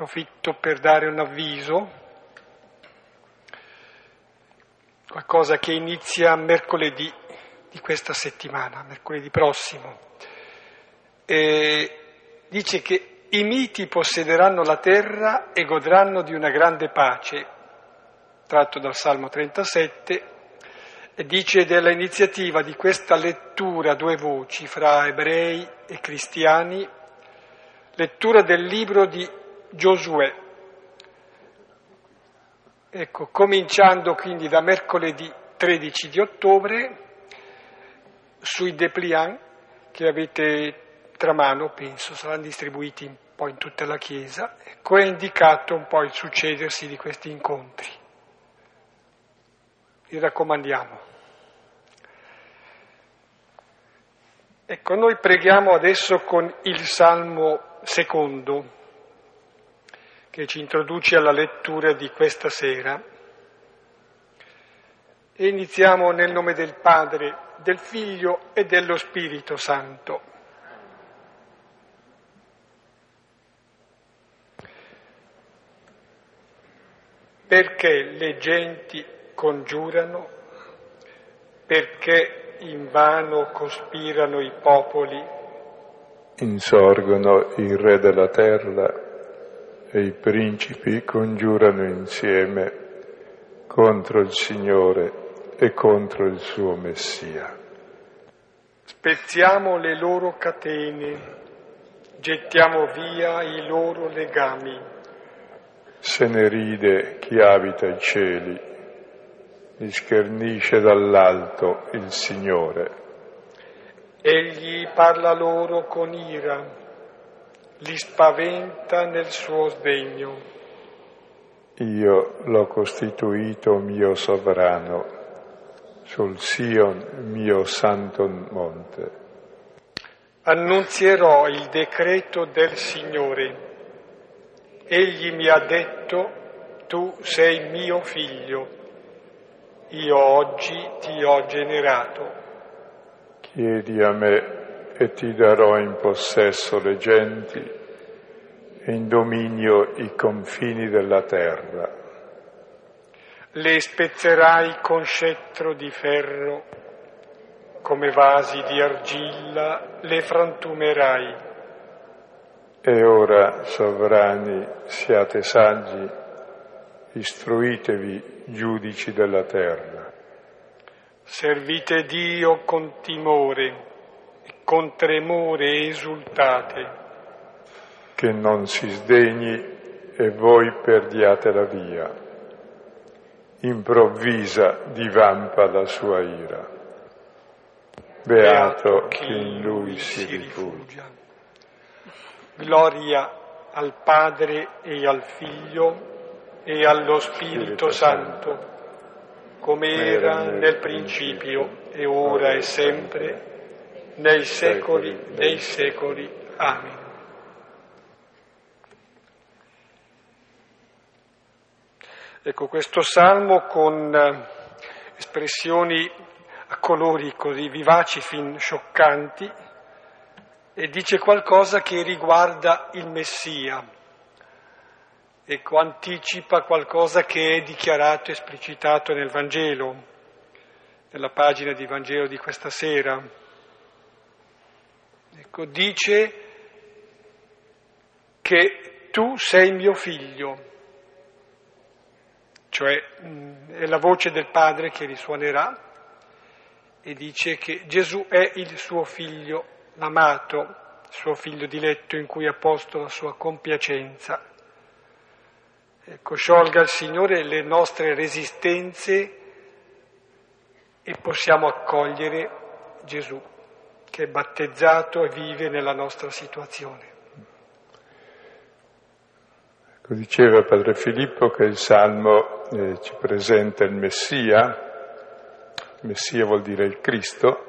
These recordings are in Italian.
approfitto per dare un avviso, qualcosa che inizia mercoledì di questa settimana, mercoledì prossimo. Dice che i miti possederanno la terra e godranno di una grande pace, tratto dal Salmo 37, e dice dell'iniziativa di questa lettura a due voci fra ebrei e cristiani, lettura del libro di Giosuè. Ecco, cominciando quindi da mercoledì 13 di ottobre, sui dépliant che avete tra mano, penso, saranno distribuiti un po' in tutta la Chiesa, ecco, è indicato un po' il succedersi di questi incontri. Li raccomandiamo. Ecco, noi preghiamo adesso con il Salmo secondo, che ci introduce alla lettura di questa sera. E iniziamo nel nome del Padre, del Figlio e dello Spirito Santo. Perché le genti congiurano, perché invano cospirano i popoli. Insorgono i re della terra e i principi congiurano insieme contro il Signore e contro il suo Messia. Spezziamo le loro catene, gettiamo via i loro legami. Se ne ride chi abita i cieli, li schernisce dall'alto il Signore. Egli parla loro con ira, li spaventa nel suo sdegno. Io l'ho costituito mio sovrano, sul Sion mio santo monte. Annunzierò il decreto del Signore. Egli mi ha detto, tu sei mio figlio, io oggi ti ho generato. Chiedi a me e ti darò in possesso le genti e in dominio i confini della terra. Le spezzerai con scettro di ferro, come vasi di argilla le frantumerai. E ora, sovrani, siate saggi, istruitevi, giudici della terra. Servite Dio con timore e con tremore esultate. Che non si sdegni e voi perdiate la via. Improvvisa divampa la sua ira. Beato chi in lui si rifugia. Gloria al Padre e al Figlio e allo Spirito Santo, come era nel principio e ora e sempre, nei secoli dei secoli. Amen. Ecco, questo salmo con espressioni a colori così vivaci fin scioccanti, e dice qualcosa che riguarda il Messia, ecco, anticipa qualcosa che è dichiarato, esplicitato nel Vangelo, nella pagina di Vangelo di questa sera. Ecco, dice che tu sei mio figlio, cioè è la voce del Padre che risuonerà, e dice che Gesù è il suo figlio l'amato, suo figlio diletto in cui ha posto la sua compiacenza. Ecco, sciolga il Signore le nostre resistenze e possiamo accogliere Gesù, che è battezzato e vive nella nostra situazione. Ecco, diceva Padre Filippo che il Salmo ci presenta il Messia. Il Messia vuol dire il Cristo,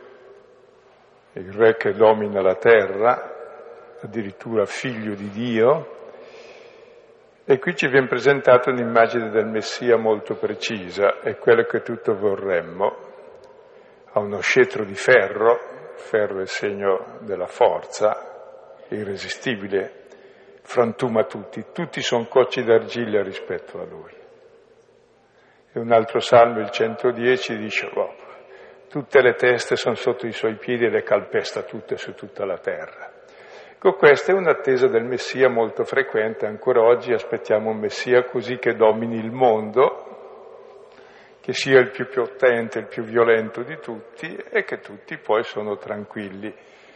il Re che domina la terra, addirittura figlio di Dio, e qui ci viene presentata un'immagine del Messia molto precisa, è quello che tutto vorremmo. Ha uno scettro di ferro, ferro è segno della forza, irresistibile, frantuma tutti sono cocci d'argilla rispetto a lui. E un altro salmo, il 110, dice, tutte le teste sono sotto i suoi piedi e le calpesta tutte su tutta la terra. Ecco, questa è un'attesa del Messia molto frequente, ancora oggi aspettiamo un Messia così che domini il mondo, che sia il più potente, il più violento di tutti e che tutti poi sono tranquilli.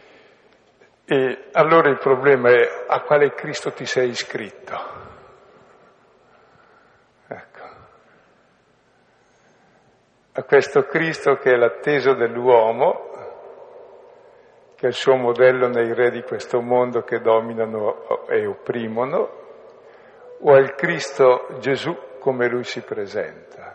E allora il problema è a quale Cristo ti sei iscritto? Ecco. A questo Cristo che è l'atteso dell'uomo, che è il suo modello nei re di questo mondo che dominano e opprimono, o al Cristo Gesù come lui si presenta.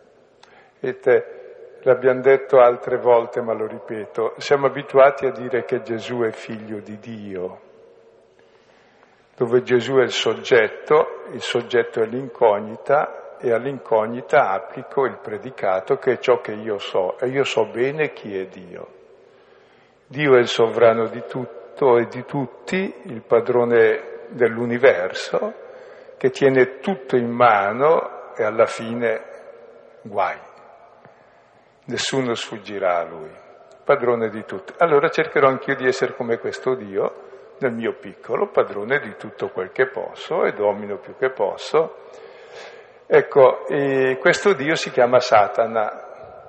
L'abbiamo detto altre volte, ma lo ripeto, siamo abituati a dire che Gesù è figlio di Dio, dove Gesù è il soggetto è l'incognita e all'incognita applico il predicato che è ciò che io so, e io so bene chi è Dio. Dio è il sovrano di tutto e di tutti, il padrone dell'universo, che tiene tutto in mano e alla fine guai. Nessuno sfuggirà a lui, padrone di tutto. Allora cercherò anch'io di essere come questo Dio, nel mio piccolo, padrone di tutto quel che posso e domino più che posso. Ecco, e questo Dio si chiama Satana.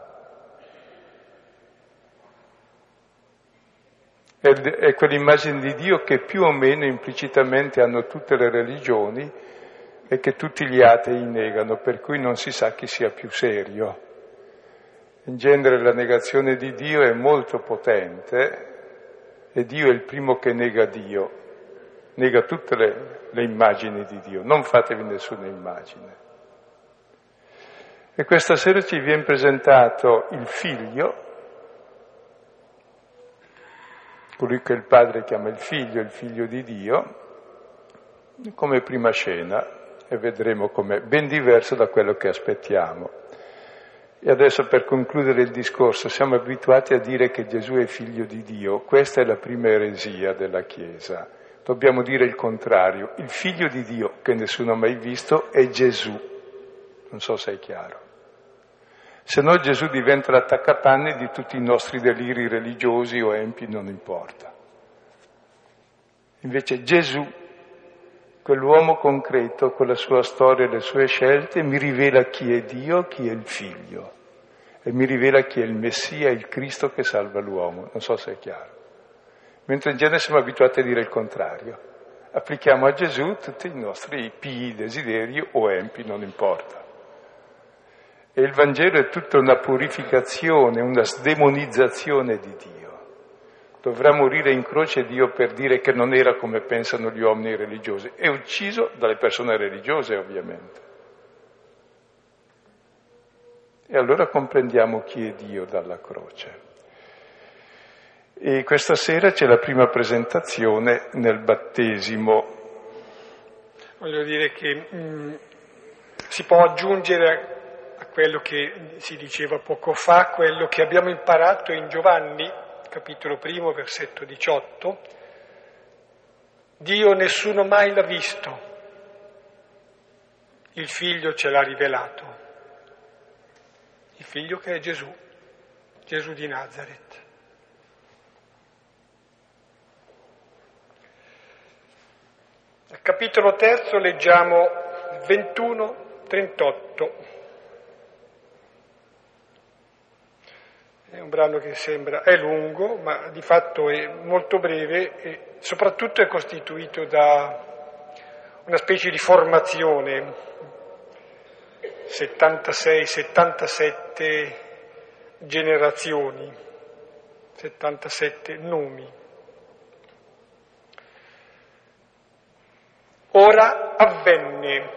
È quell'immagine di Dio che più o meno implicitamente hanno tutte le religioni e che tutti gli atei negano, per cui non si sa chi sia più serio. In genere la negazione di Dio è molto potente e Dio è il primo che nega Dio, nega tutte le immagini di Dio, non fatevi nessuna immagine. E questa sera ci viene presentato il Figlio, colui che il Padre chiama il Figlio di Dio, come prima scena, e vedremo com'è ben diverso da quello che aspettiamo. E adesso per concludere il discorso, siamo abituati a dire che Gesù è figlio di Dio, questa è la prima eresia della Chiesa. Dobbiamo dire il contrario, il figlio di Dio che nessuno ha mai visto è Gesù, non so se è chiaro. Se no Gesù diventa l'attaccapanni di tutti i nostri deliri religiosi o empi, non importa. Invece Gesù, quell'uomo concreto, con la sua storia e le sue scelte, mi rivela chi è Dio, chi è il Figlio, e mi rivela chi è il Messia, il Cristo che salva l'uomo. Non so se è chiaro. Mentre in genere siamo abituati a dire il contrario. Applichiamo a Gesù tutti i nostri pii desideri o empi, non importa. E il Vangelo è tutta una purificazione, una sdemonizzazione di Dio. Dovrà morire in croce Dio per dire che non era come pensano gli uomini religiosi. È ucciso dalle persone religiose, ovviamente. E allora comprendiamo chi è Dio dalla croce. E questa sera c'è la prima presentazione nel battesimo. Voglio dire che si può aggiungere a quello che si diceva poco fa, quello che abbiamo imparato in Giovanni, capitolo 1, versetto 18. Dio nessuno mai l'ha visto, il Figlio ce l'ha rivelato, il Figlio che è Gesù, Gesù di Nazaret. Al capitolo 3 leggiamo 21-38. È un brano che è lungo, ma di fatto è molto breve e soprattutto è costituito da una specie di formazione, 76-77 generazioni, 77 nomi. Ora avvenne,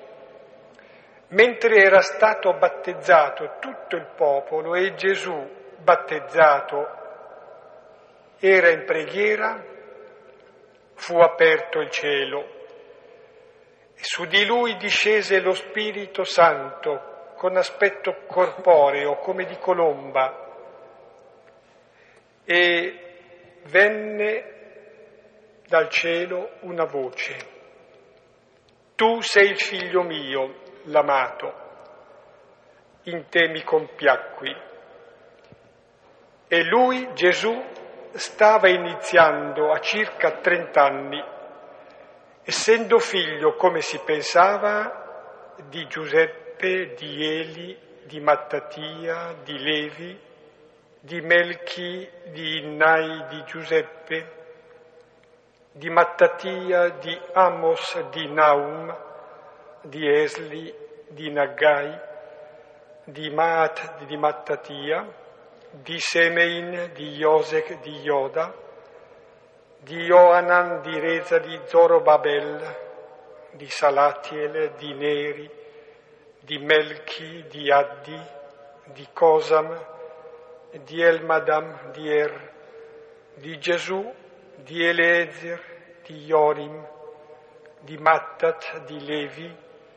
mentre era stato battezzato tutto il popolo e Gesù battezzato era in preghiera, fu aperto il cielo e su di lui discese lo Spirito Santo con aspetto corporeo come di colomba e venne dal cielo una voce: tu sei il figlio mio, l'amato, in te mi compiacqui. E lui, Gesù, stava iniziando a circa 30 anni, essendo figlio, come si pensava, di Giuseppe, di Eli, di Mattatia, di Levi, di Melchi, di Innai, di Giuseppe, di Mattatia, di Amos, di Naum, di Esli, di Naggai, di Maat, di Mattatia, di Semein, di Iosec, di Ioda, di Johanan, di Reza, di Zorobabel, di Salatiel, di Neri, di Melchi, di Addi, di Cosam, di Elmadam, di Er, di Gesù, di Elezer, di Jorim, di Mattat, di Levi,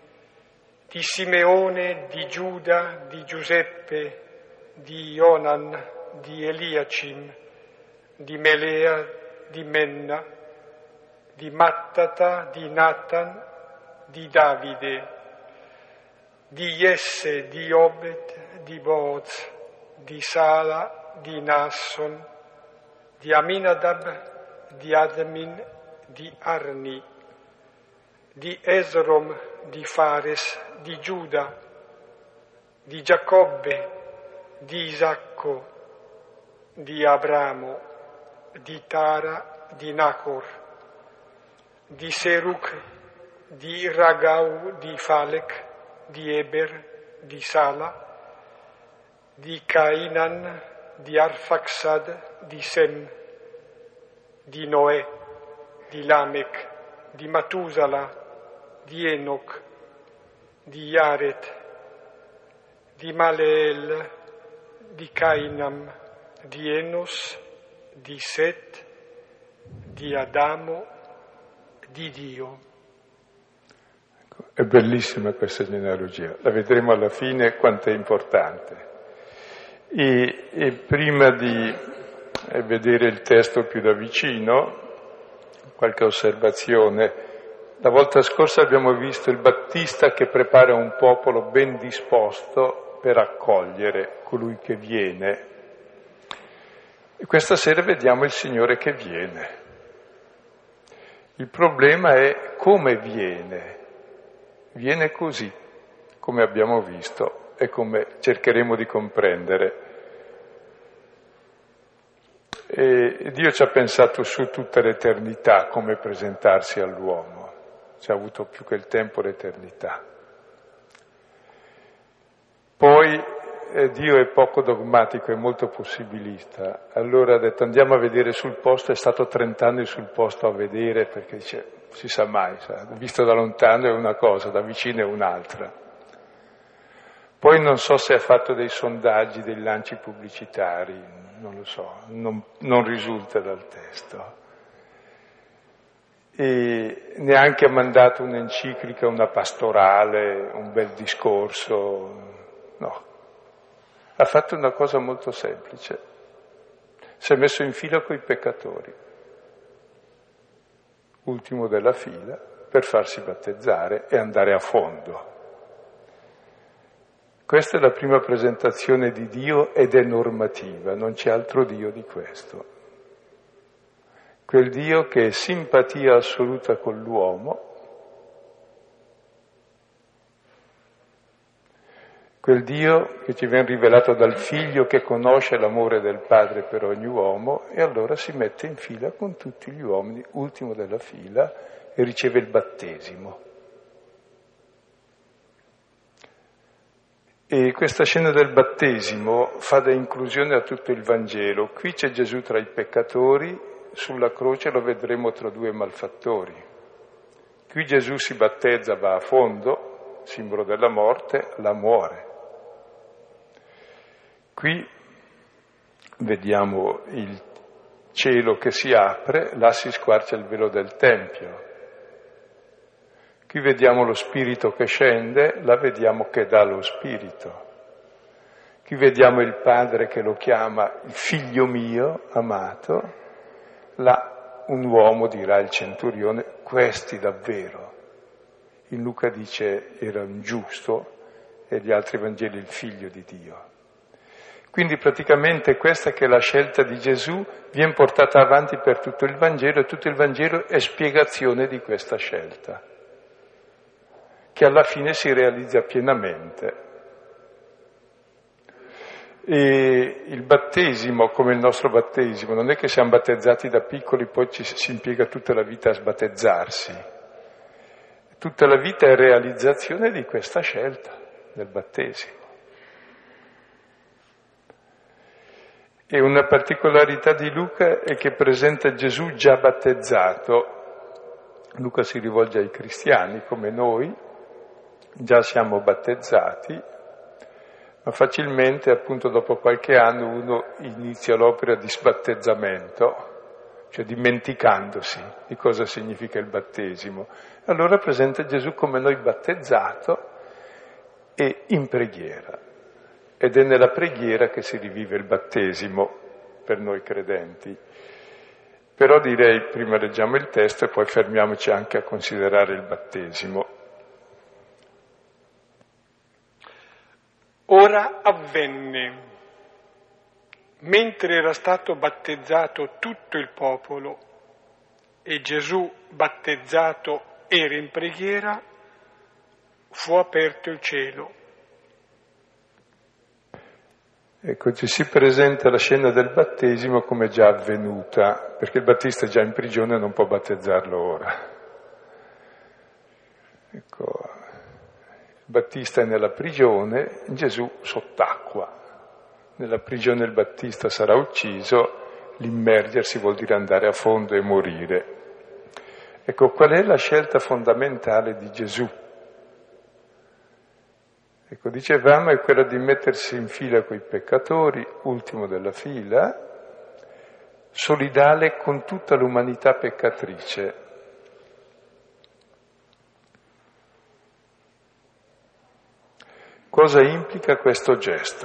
di Simeone, di Giuda, di Giuseppe, di Jonan, di Eliacim, di Melea, di Menna, di Mattata, di Natan, di Davide, di Jesse, di Obed, di Booz, di Sala, di Nasson, di Aminadab, di Admin, di Arni, di Esrom, di Fares, di Giuda, di Giacobbe, di Isacco, di Abramo, di Tara, di Nacor, di Seruc, di Ragau, di Falec, di Eber, di Sala, di Cainan, di Arfaxad, di Sem, di Noè, di Lamech, di Matusala, di Enoch, di Yaret, di Maleel, di Cainam, di Enos, di Set, di Adamo, di Dio. È bellissima questa genealogia, la vedremo alla fine quanto è importante. E prima di vedere il testo più da vicino, qualche osservazione. La volta scorsa abbiamo visto il Battista che prepara un popolo ben disposto per accogliere colui che viene. E questa sera vediamo il Signore che viene. Il problema è come viene. Viene così, come abbiamo visto e come cercheremo di comprendere. E Dio ci ha pensato su tutta l'eternità come presentarsi all'uomo. Ci ha avuto più che il tempo l'eternità. Poi Dio è poco dogmatico, è molto possibilista. Allora ha detto andiamo a vedere sul posto, è stato 30 anni sul posto a vedere perché dice, si sa mai, visto da lontano è una cosa, da vicino è un'altra. Poi non so se ha fatto dei sondaggi, dei lanci pubblicitari, non lo so, non risulta dal testo. E neanche ha mandato un'enciclica, una pastorale, un bel discorso, no. Ha fatto una cosa molto semplice, si è messo in fila coi peccatori, ultimo della fila, per farsi battezzare e andare a fondo. Questa è la prima presentazione di Dio ed è normativa, non c'è altro Dio di questo. Quel Dio che è simpatia assoluta con l'uomo, quel Dio che ci viene rivelato dal Figlio che conosce l'amore del Padre per ogni uomo e allora si mette in fila con tutti gli uomini, ultimo della fila, e riceve il battesimo. E questa scena del battesimo fa da inclusione a tutto il Vangelo. Qui c'è Gesù tra i peccatori, sulla croce lo vedremo tra due malfattori. Qui Gesù si battezza, va a fondo, simbolo della morte, la muore. Qui vediamo il cielo che si apre, là si squarcia il velo del Tempio. Qui vediamo lo Spirito che scende, là vediamo che dà lo Spirito. Qui vediamo il Padre che lo chiama il Figlio mio amato, là un uomo, dirà il centurione, questi davvero. In Luca dice era un giusto e gli altri Vangeli il figlio di Dio. Quindi praticamente questa che è la scelta di Gesù viene portata avanti per tutto il Vangelo e tutto il Vangelo è spiegazione di questa scelta, che alla fine si realizza pienamente. E il battesimo, come il nostro battesimo, non è che siamo battezzati da piccoli, poi si impiega tutta la vita a sbattezzarsi. Tutta la vita è realizzazione di questa scelta del battesimo. E una particolarità di Luca è che presenta Gesù già battezzato. Luca si rivolge ai cristiani come noi, già siamo battezzati, ma facilmente, appunto, dopo qualche anno uno inizia l'opera di sbattezzamento, cioè dimenticandosi di cosa significa il battesimo. Allora presenta Gesù come noi battezzato e in preghiera. Ed è nella preghiera che si rivive il battesimo per noi credenti. Però direi, prima leggiamo il testo e poi fermiamoci anche a considerare il battesimo. Ora avvenne, mentre era stato battezzato tutto il popolo e Gesù battezzato era in preghiera, fu aperto il cielo. Ecco, ci si presenta la scena del battesimo come già avvenuta, perché il Battista è già in prigione e non può battezzarlo ora. Ecco, il Battista è nella prigione, Gesù sott'acqua. Nella prigione il Battista sarà ucciso, l'immergersi vuol dire andare a fondo e morire. Ecco, qual è la scelta fondamentale di Gesù? Ecco, dicevamo, è quella di mettersi in fila coi peccatori, ultimo della fila, solidale con tutta l'umanità peccatrice. Cosa implica questo gesto?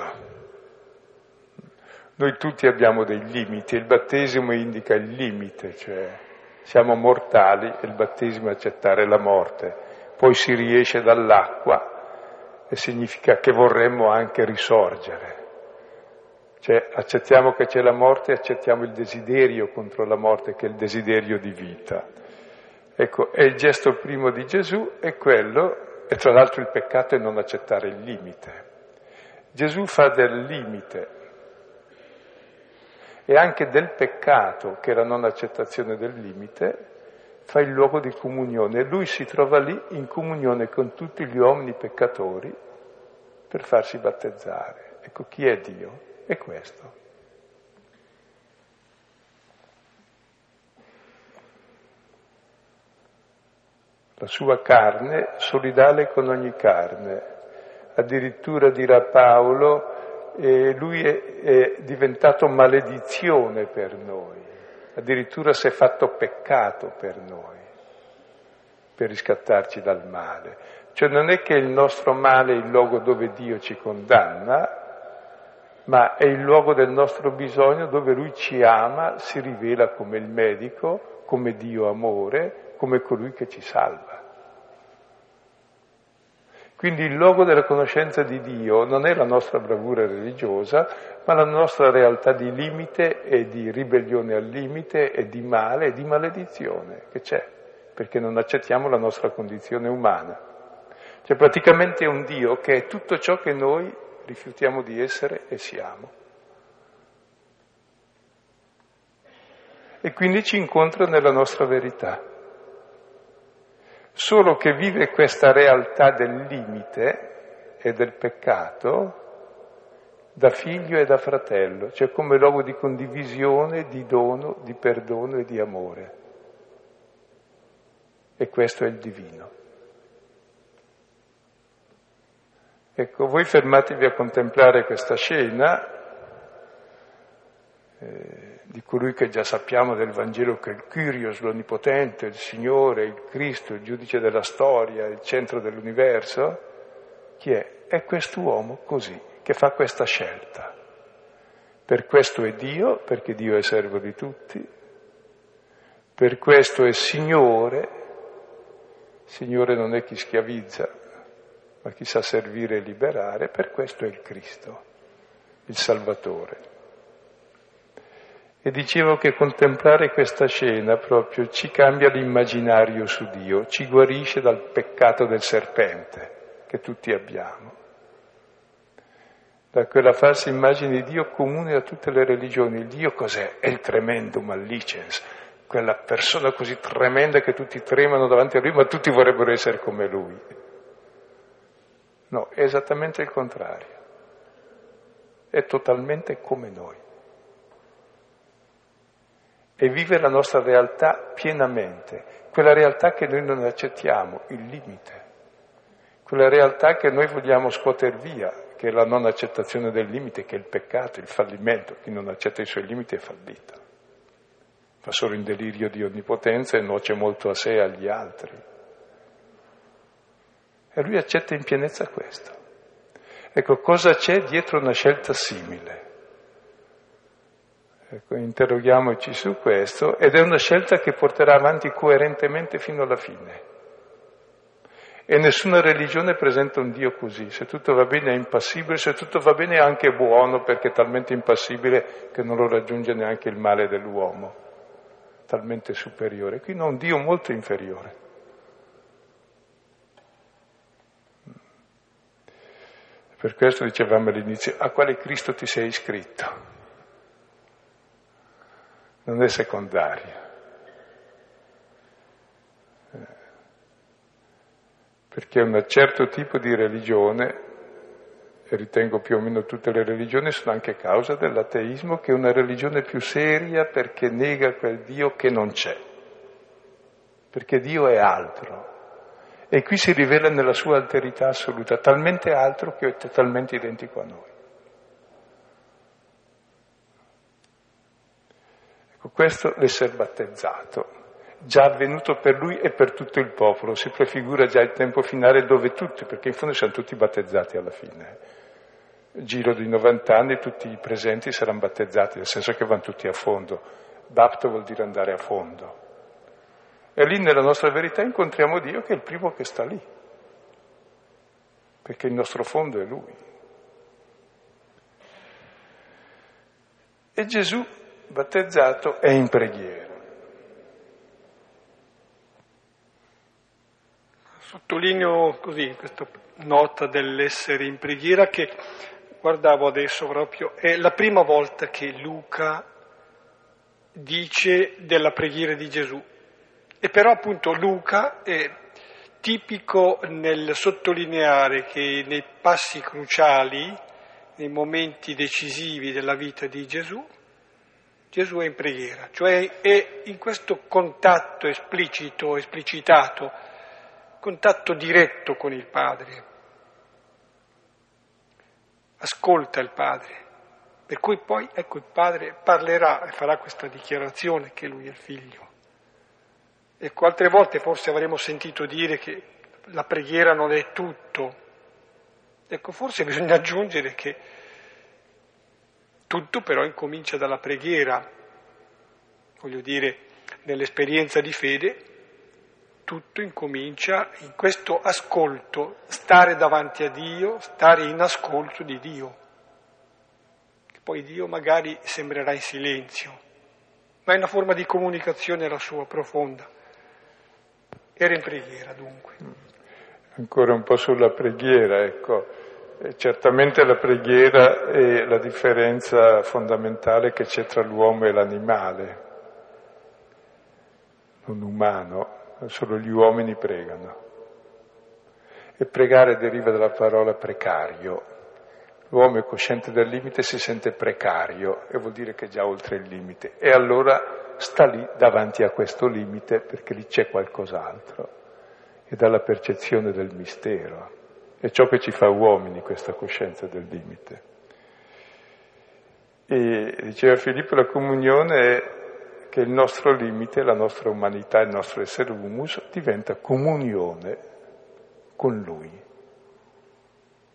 Noi tutti abbiamo dei limiti, il battesimo indica il limite, cioè siamo mortali e il battesimo è accettare la morte, poi si riesce dall'acqua e significa che vorremmo anche risorgere. Cioè accettiamo che c'è la morte e accettiamo il desiderio contro la morte, che è il desiderio di vita. Ecco, e il gesto primo di Gesù è quello, e tra l'altro il peccato è non accettare il limite. Gesù fa del limite e anche del peccato, che è la non accettazione del limite, fa il luogo di comunione. Lui si trova lì in comunione con tutti gli uomini peccatori per farsi battezzare. Ecco, chi è Dio? È questo. La sua carne solidale con ogni carne. Addirittura dirà Paolo, lui è diventato maledizione per noi. Addirittura si è fatto peccato per noi, per riscattarci dal male. Cioè non è che il nostro male è il luogo dove Dio ci condanna, ma è il luogo del nostro bisogno dove Lui ci ama, si rivela come il medico, come Dio amore, come colui che ci salva. Quindi il luogo della conoscenza di Dio non è la nostra bravura religiosa, ma la nostra realtà di limite e di ribellione al limite e di male e di maledizione che c'è, perché non accettiamo la nostra condizione umana. Cioè praticamente è un Dio che è tutto ciò che noi rifiutiamo di essere e siamo. E quindi ci incontra nella nostra verità. Solo che vive questa realtà del limite e del peccato da figlio e da fratello, cioè come luogo di condivisione, di dono, di perdono e di amore. E questo è il divino. Ecco, voi fermatevi a contemplare questa scena di colui che già sappiamo del Vangelo che è il Kyrios, l'Onnipotente, il Signore, il Cristo, il giudice della storia, il centro dell'universo. Chi è? È quest'uomo così, che fa questa scelta. Per questo è Dio, perché Dio è servo di tutti, Per questo è Signore. Signore non è chi schiavizza, ma chi sa servire e liberare. Per questo è il Cristo, il Salvatore. E dicevo che contemplare questa scena proprio ci cambia l'immaginario su Dio, ci guarisce dal peccato del serpente che tutti abbiamo, da quella falsa immagine di Dio comune a tutte le religioni. Il Dio cos'è? È il tremendo mallicens, quella persona così tremenda che tutti tremano davanti a Lui, ma tutti vorrebbero essere come Lui. No, è esattamente il contrario, è totalmente come noi. E vive la nostra realtà pienamente, quella realtà che noi non accettiamo, il limite, quella realtà che noi vogliamo scuoter via, che è la non accettazione del limite, che è il peccato, il fallimento. Chi non accetta i suoi limiti è fallito, fa solo in delirio di onnipotenza e nuoce molto a sé e agli altri. E lui accetta in pienezza questo. Ecco, cosa c'è dietro una scelta simile? Ecco, interroghiamoci su questo, ed è una scelta che porterà avanti coerentemente fino alla fine. E nessuna religione presenta un Dio così. Se tutto va bene è impassibile, se tutto va bene è anche buono, perché è talmente impassibile che non lo raggiunge neanche il male dell'uomo, talmente superiore. Qui no, un Dio molto inferiore. Per questo dicevamo all'inizio, a quale Cristo ti sei iscritto? Non è secondario. Perché un certo tipo di religione, e ritengo più o meno tutte le religioni, sono anche causa dell'ateismo, che è una religione più seria perché nega quel Dio che non c'è. Perché Dio è altro. E qui si rivela nella sua alterità assoluta, talmente altro che è totalmente identico a noi. Questo l'essere battezzato, già avvenuto per lui e per tutto il popolo, si prefigura già il tempo finale dove tutti, perché in fondo siamo tutti battezzati alla fine. Giro di 90 anni tutti i presenti saranno battezzati, nel senso che vanno tutti a fondo. Bapto vuol dire andare a fondo. E lì nella nostra verità incontriamo Dio che è il primo che sta lì, perché il nostro fondo è Lui. E Gesù battezzato è in preghiera. Sottolineo così questa nota dell'essere in preghiera che guardavo adesso proprio, è la prima volta che Luca dice della preghiera di Gesù. E però appunto Luca è tipico nel sottolineare che nei passi cruciali, nei momenti decisivi della vita di Gesù, Gesù è in preghiera, cioè è in questo contatto esplicito, esplicitato, contatto diretto con il Padre. Ascolta il Padre, per cui poi, ecco, il Padre parlerà e farà questa dichiarazione che Lui è il Figlio. Ecco, altre volte forse avremo sentito dire che la preghiera non è tutto. Ecco, forse bisogna aggiungere che tutto però incomincia dalla preghiera. Voglio dire, nell'esperienza di fede, tutto incomincia in questo ascolto, stare davanti a Dio, stare in ascolto di Dio. Che poi Dio magari sembrerà in silenzio, ma è una forma di comunicazione la sua profonda. Era in preghiera dunque. Ancora un po' sulla preghiera, ecco. Certamente la preghiera è la differenza fondamentale che c'è tra l'uomo e l'animale, non umano, solo gli uomini pregano. E pregare deriva dalla parola precario. L'uomo è cosciente del limite e si sente precario, e vuol dire che è già oltre il limite. E allora sta lì davanti a questo limite perché lì c'è qualcos'altro. E dalla percezione del mistero. È ciò che ci fa uomini, questa coscienza del limite. E diceva Filippo, la comunione è che il nostro limite, la nostra umanità, il nostro essere humus diventa comunione con Lui.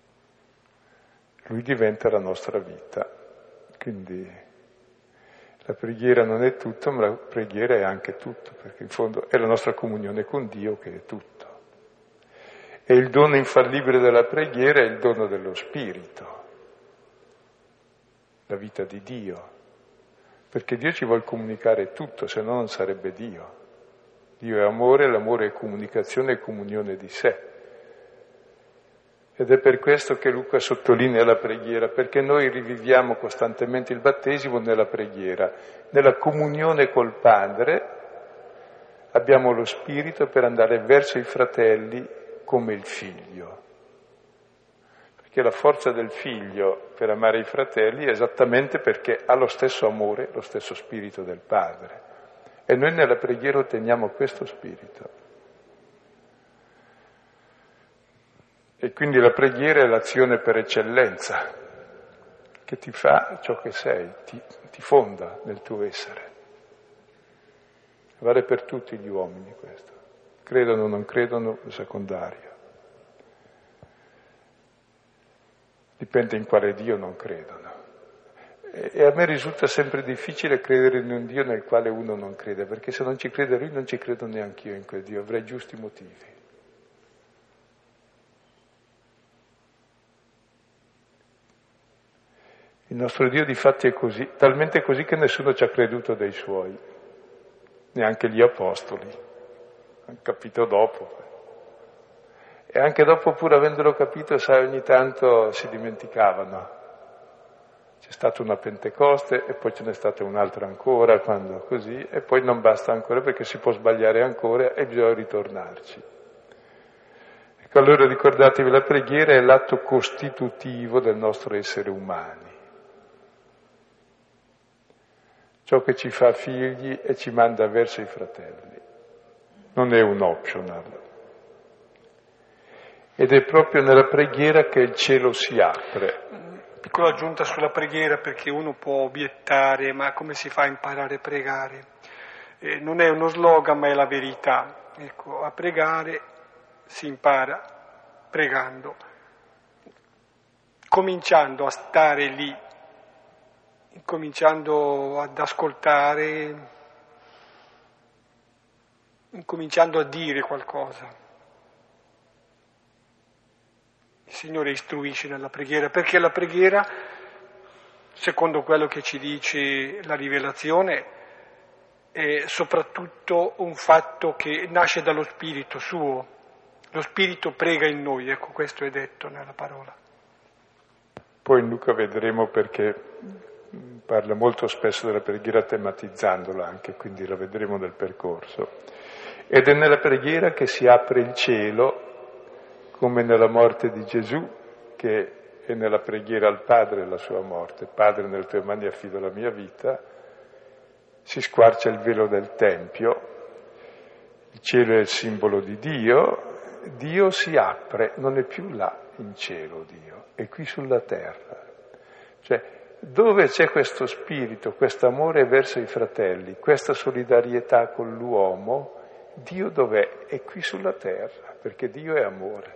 Lui diventa la nostra vita. Quindi La preghiera non è tutto, ma la preghiera è anche tutto, perché in fondo è la nostra comunione con Dio che è tutto. E il dono infallibile della preghiera è il dono dello Spirito, la vita di Dio, perché Dio ci vuole comunicare tutto, se no non sarebbe Dio. Dio è amore, l'amore è comunicazione e comunione di sé. Ed è per questo che Luca sottolinea la preghiera, perché noi riviviamo costantemente il battesimo nella preghiera. Nella comunione col Padre abbiamo lo Spirito per andare verso i fratelli come il Figlio. Perché la forza del Figlio per amare i fratelli è esattamente perché ha lo stesso amore, lo stesso Spirito del Padre. E noi nella preghiera otteniamo questo Spirito. E quindi la preghiera è l'azione per eccellenza, che ti fa ciò che sei, ti fonda nel tuo essere. Vale per tutti gli uomini questo. Credono o non credono, è secondario. Dipende in quale Dio non credono. E a me risulta sempre difficile credere in un Dio nel quale uno non crede, perché se non ci crede Lui non ci credo neanche io in quel Dio, avrei giusti motivi. Il nostro Dio di fatti è così, talmente così che nessuno ci ha creduto dei Suoi, neanche gli Apostoli, hanno capito dopo. E anche dopo, pur avendolo capito, sai, ogni tanto si dimenticavano. C'è stata una Pentecoste e poi ce n'è stata un'altra ancora, quando così, e poi non basta ancora perché si può sbagliare ancora e bisogna ritornarci. Ecco, allora ricordatevi, la preghiera è l'atto costitutivo del nostro essere umani. Ciò che ci fa figli e ci manda verso i fratelli. Non è un optional. Ed è proprio nella preghiera che il cielo si apre. Piccola aggiunta sulla preghiera, perché uno può obiettare, ma come si fa a imparare a pregare? Non è uno slogan, ma è la verità. Ecco, a pregare si impara pregando, cominciando a stare lì, incominciando ad ascoltare, incominciando a dire qualcosa. Il Signore istruisce nella preghiera, perché la preghiera, secondo quello che ci dice la rivelazione, è soprattutto un fatto che nasce dallo Spirito suo. Lo Spirito prega in noi, ecco, questo è detto nella parola. Poi in Luca vedremo perché parla molto spesso della preghiera tematizzandola anche, quindi la vedremo nel percorso. Ed è nella preghiera che si apre il cielo, come nella morte di Gesù, che è nella preghiera al Padre la sua morte. Padre, nelle tue mani affido la mia vita, si squarcia il velo del Tempio, il cielo è il simbolo di Dio, Dio si apre, non è più là in cielo Dio, è qui sulla terra. Cioè, dove c'è questo spirito, questo amore verso i fratelli, questa solidarietà con l'uomo, Dio dov'è? È qui sulla terra, perché Dio è amore.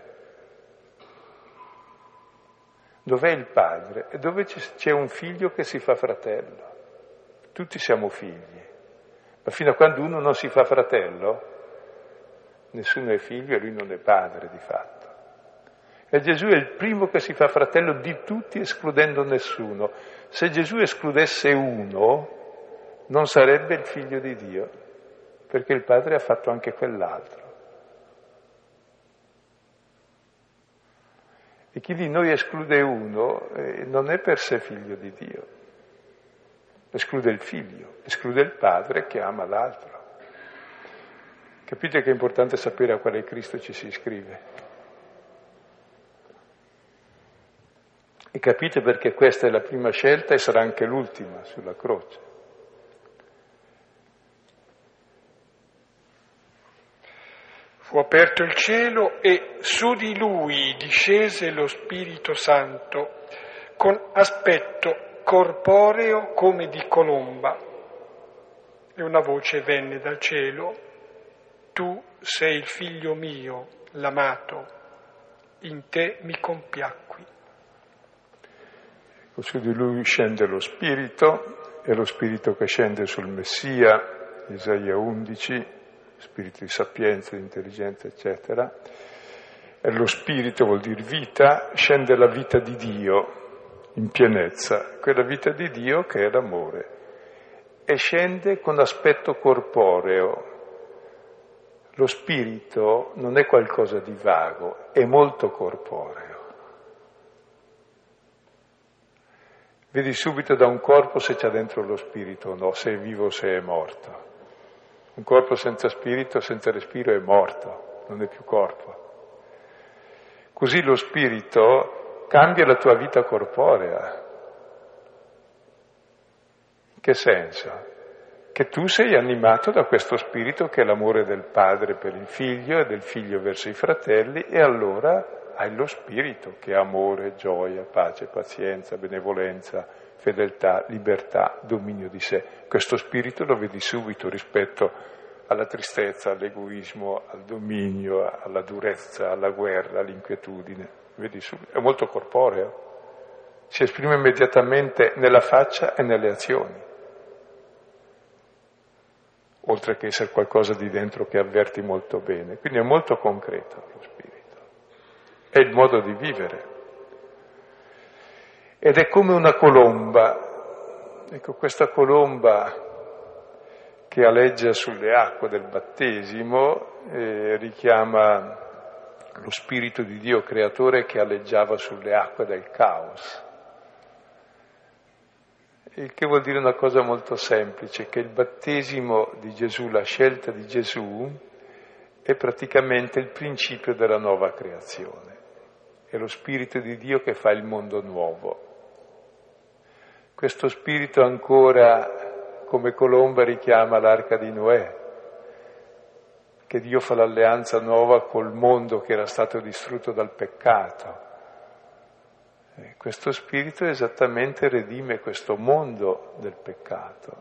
Dov'è il padre? E dove c'è un figlio che si fa fratello? Tutti siamo figli, ma fino a quando uno non si fa fratello, nessuno è figlio e lui non è padre di fatto. E Gesù è il primo che si fa fratello di tutti, escludendo nessuno. Se Gesù escludesse uno, non sarebbe il figlio di Dio, perché il padre ha fatto anche quell'altro. E chi di noi esclude uno non è per sé figlio di Dio, esclude il figlio, esclude il padre che ama l'altro. Capite che è importante sapere a quale Cristo ci si iscrive? E capite perché questa è la prima scelta e sarà anche l'ultima sulla croce. Fu aperto il cielo e su di lui discese lo Spirito Santo con aspetto corporeo come di colomba. E una voce venne dal cielo: tu sei il figlio mio, l'amato, in te mi compiacqui. Su di lui scende lo Spirito è lo spirito che scende sul Messia, Isaia 11, spirito di sapienza, di intelligenza, eccetera. E lo spirito vuol dire vita, scende la vita di Dio in pienezza, quella vita di Dio che è l'amore, e scende con aspetto corporeo. Lo spirito non è qualcosa di vago, è molto corporeo. Vedi subito da un corpo se c'è dentro lo spirito o no, se è vivo o se è morto. Un corpo senza spirito, senza respiro è morto, non è più corpo. Così lo spirito cambia la tua vita corporea. In che senso? Che tu sei animato da questo spirito che è l'amore del padre per il figlio e del figlio verso i fratelli, e allora hai lo spirito che è amore, gioia, pace, pazienza, benevolenza, fedeltà, libertà, dominio di sé. Questo spirito lo vedi subito rispetto alla tristezza, all'egoismo, al dominio, alla durezza, alla guerra, all'inquietudine. Vedi subito, è molto corporeo, si esprime immediatamente nella faccia e nelle azioni, oltre che essere qualcosa di dentro che avverti molto bene. Quindi è molto concreto lo spirito, è il modo di vivere. Ed è come una colomba, ecco, questa colomba che aleggia sulle acque del battesimo richiama lo spirito di Dio creatore che aleggiava sulle acque del caos. Il che vuol dire una cosa molto semplice, che il battesimo di Gesù, la scelta di Gesù, è praticamente il principio della nuova creazione. È lo spirito di Dio che fa il mondo nuovo. Questo spirito ancora, come colomba, richiama l'arca di Noè, che Dio fa l'alleanza nuova col mondo che era stato distrutto dal peccato. Questo spirito esattamente redime questo mondo del peccato.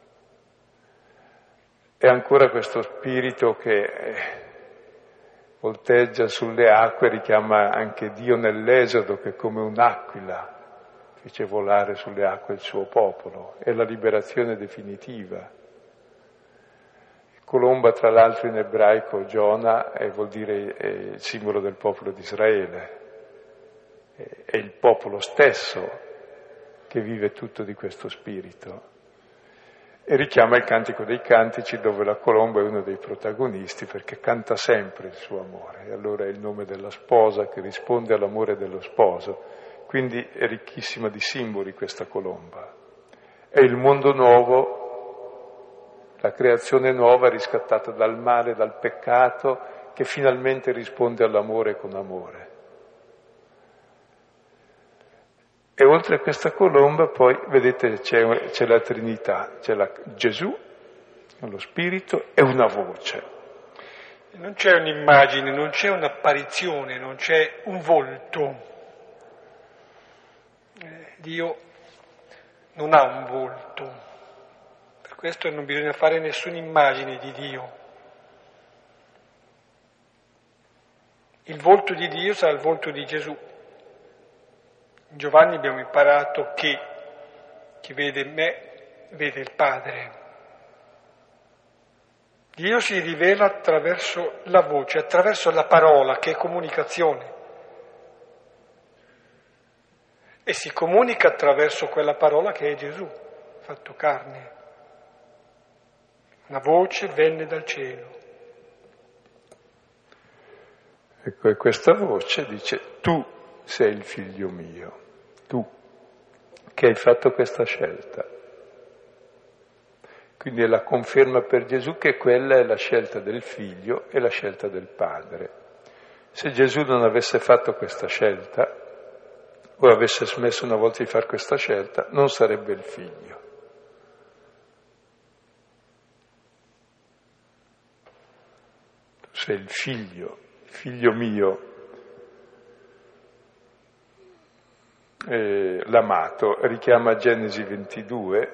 E ancora questo spirito che volteggia sulle acque richiama anche Dio nell'Esodo, che come un'aquila fece volare sulle acque il suo popolo. È la liberazione definitiva. Colomba, tra l'altro, in ebraico, Giona, vuol dire è il simbolo del popolo di Israele. È il popolo stesso che vive tutto di questo spirito. E richiama il Cantico dei Cantici, dove la colomba è uno dei protagonisti, perché canta sempre il suo amore. E allora è il nome della sposa che risponde all'amore dello sposo. Quindi è ricchissima di simboli questa colomba. È il mondo nuovo, la creazione nuova riscattata dal male, dal peccato, che finalmente risponde all'amore con amore. E oltre a questa colomba poi, vedete, c'è la Trinità, c'è Gesù, lo Spirito e una voce. Non c'è un'immagine, non c'è un'apparizione, non c'è un volto. Dio non ha un volto, per questo non bisogna fare nessuna immagine di Dio. Il volto di Dio sarà il volto di Gesù. In Giovanni abbiamo imparato che chi vede me vede il Padre. Dio si rivela attraverso la voce, attraverso la parola, che è comunicazione. E si comunica attraverso quella parola che è Gesù, fatto carne. Una voce venne dal cielo. Ecco, e questa voce dice: tu sei il figlio mio, tu che hai fatto questa scelta. Quindi è la conferma per Gesù che quella è la scelta del figlio e la scelta del padre. Se Gesù non avesse fatto questa scelta, o avesse smesso una volta di fare questa scelta, non sarebbe il figlio. Tu sei il figlio mio, l'amato, richiama Genesi 22.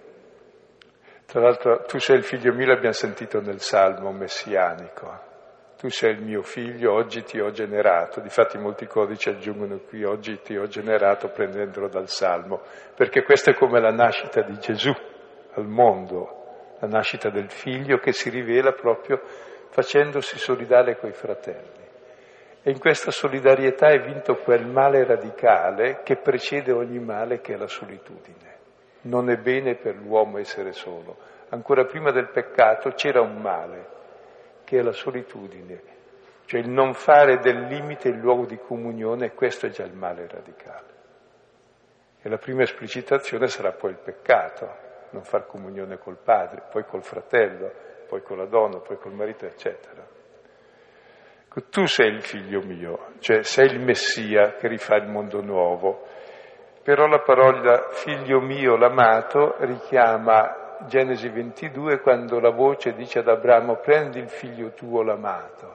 Tra l'altro, tu sei il figlio mio, l'abbiamo sentito nel Salmo messianico. Tu sei il mio figlio, oggi ti ho generato. Difatti molti codici aggiungono qui, oggi ti ho generato, prendendolo dal Salmo, perché questa è come la nascita di Gesù al mondo, la nascita del figlio che si rivela proprio facendosi solidale coi fratelli. E in questa solidarietà è vinto quel male radicale che precede ogni male, che è la solitudine. Non è bene per l'uomo essere solo. Ancora prima del peccato c'era un male, che è la solitudine, cioè il non fare del limite il luogo di comunione, e questo è già il male radicale. E la prima esplicitazione sarà poi il peccato, non far comunione col padre, poi col fratello, poi con la donna, poi col marito, eccetera. Tu sei il figlio mio, cioè sei il Messia che rifà il mondo nuovo. Però la parola figlio mio, l'amato, richiama Genesi 22, quando la voce dice ad Abramo: prendi il figlio tuo, l'amato,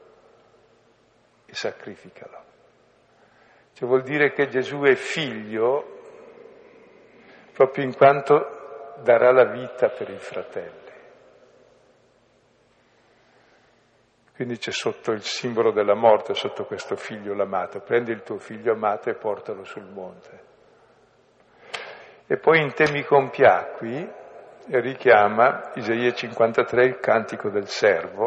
e sacrificalo. Cioè vuol dire che Gesù è figlio proprio in quanto darà la vita per i fratelli. Quindi c'è sotto il simbolo della morte, sotto questo figlio l'amato. Prendi il tuo figlio amato e portalo sul monte. E poi in te mi compiacqui richiama Isaia 53, il cantico del servo,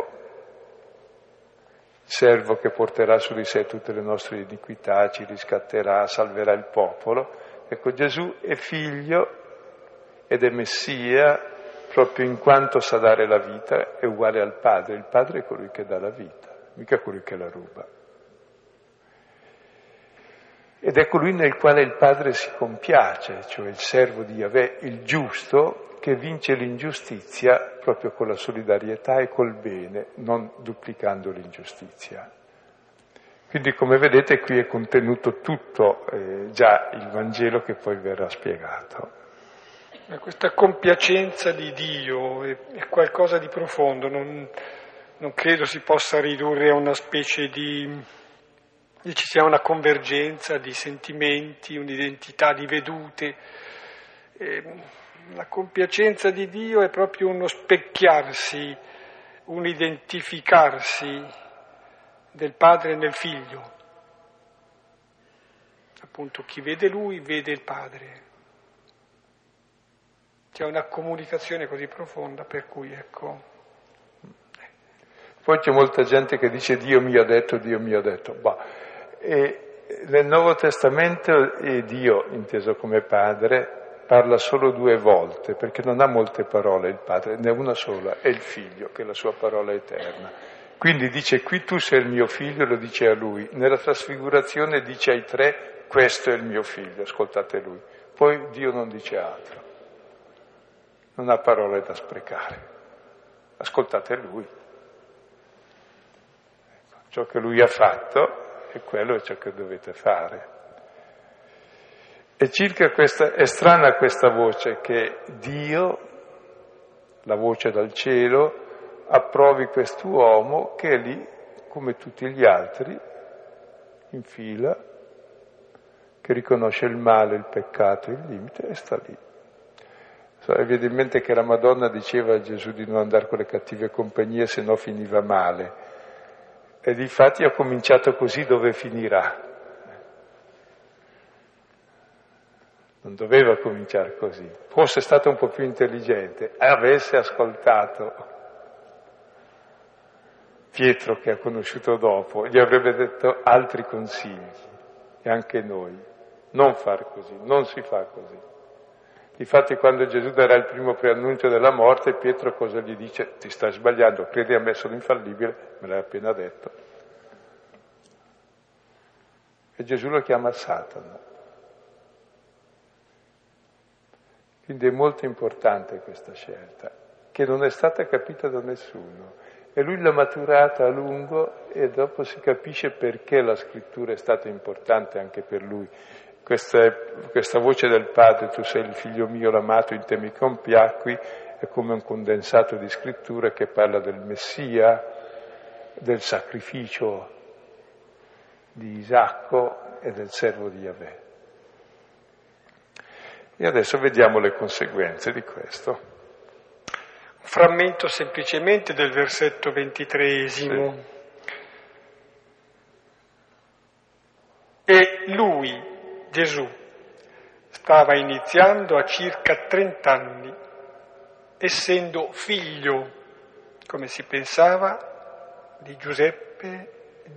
il servo che porterà su di sé tutte le nostre iniquità, ci riscatterà, salverà il popolo. Ecco, Gesù è figlio ed è Messia proprio in quanto sa dare la vita, è uguale al Padre. Il Padre è colui che dà la vita, mica colui che la ruba. Ed è colui nel quale il Padre si compiace, cioè il servo di Yahweh, il giusto, che vince l'ingiustizia proprio con la solidarietà e col bene, non duplicando l'ingiustizia. Quindi, come vedete, qui è contenuto tutto già il Vangelo che poi verrà spiegato. Questa compiacenza di Dio è qualcosa di profondo, non credo si possa ridurre a una specie di ci sia una convergenza di sentimenti, un'identità di vedute. La compiacenza di Dio è proprio uno specchiarsi, un identificarsi del Padre nel Figlio. Appunto, chi vede Lui vede il Padre. C'è una comunicazione così profonda per cui, ecco. Poi c'è molta gente che dice Dio mi ha detto, Dio mi ha detto. E nel Nuovo Testamento Dio, inteso come Padre, parla solo 2 volte, perché non ha molte parole il Padre, ne ha una sola, è il Figlio, che è la sua parola eterna. Quindi dice qui tu sei il mio figlio, lo dice a lui. Nella trasfigurazione dice ai 3, questo è il mio figlio, ascoltate lui. Poi Dio non dice altro. Non ha parole da sprecare. Ascoltate lui. Ecco, ciò che lui ha fatto è quello è ciò che dovete fare. E circa questa, è strana questa voce che Dio, la voce dal cielo, approvi quest'uomo che è lì come tutti gli altri, in fila, che riconosce il male, il peccato, il limite e sta lì. Evidentemente che la Madonna diceva a Gesù di non andare con le cattive compagnie, se no finiva male. E difatti ha cominciato così, dove finirà? Non doveva cominciare così. Fosse stato un po' più intelligente, avesse ascoltato Pietro, che ha conosciuto dopo, gli avrebbe detto altri consigli, e anche noi. Non far così, non si fa così. Difatti quando Gesù darà il primo preannuncio della morte, Pietro cosa gli dice? Ti stai sbagliando, credi a me sono infallibile, me l'hai appena detto. E Gesù lo chiama Satana. Quindi è molto importante questa scelta, che non è stata capita da nessuno. E lui l'ha maturata a lungo e dopo si capisce perché la scrittura è stata importante anche per lui. Questa voce del Padre, tu sei il figlio mio l'amato, in te mi compiacqui, è come un condensato di scrittura che parla del Messia, del sacrificio di Isacco e del servo di Yahweh. E adesso vediamo le conseguenze di questo. Un frammento semplicemente del versetto 23. Sì. lui, Gesù, stava iniziando a circa 30 anni, essendo figlio, come si pensava, di Giuseppe,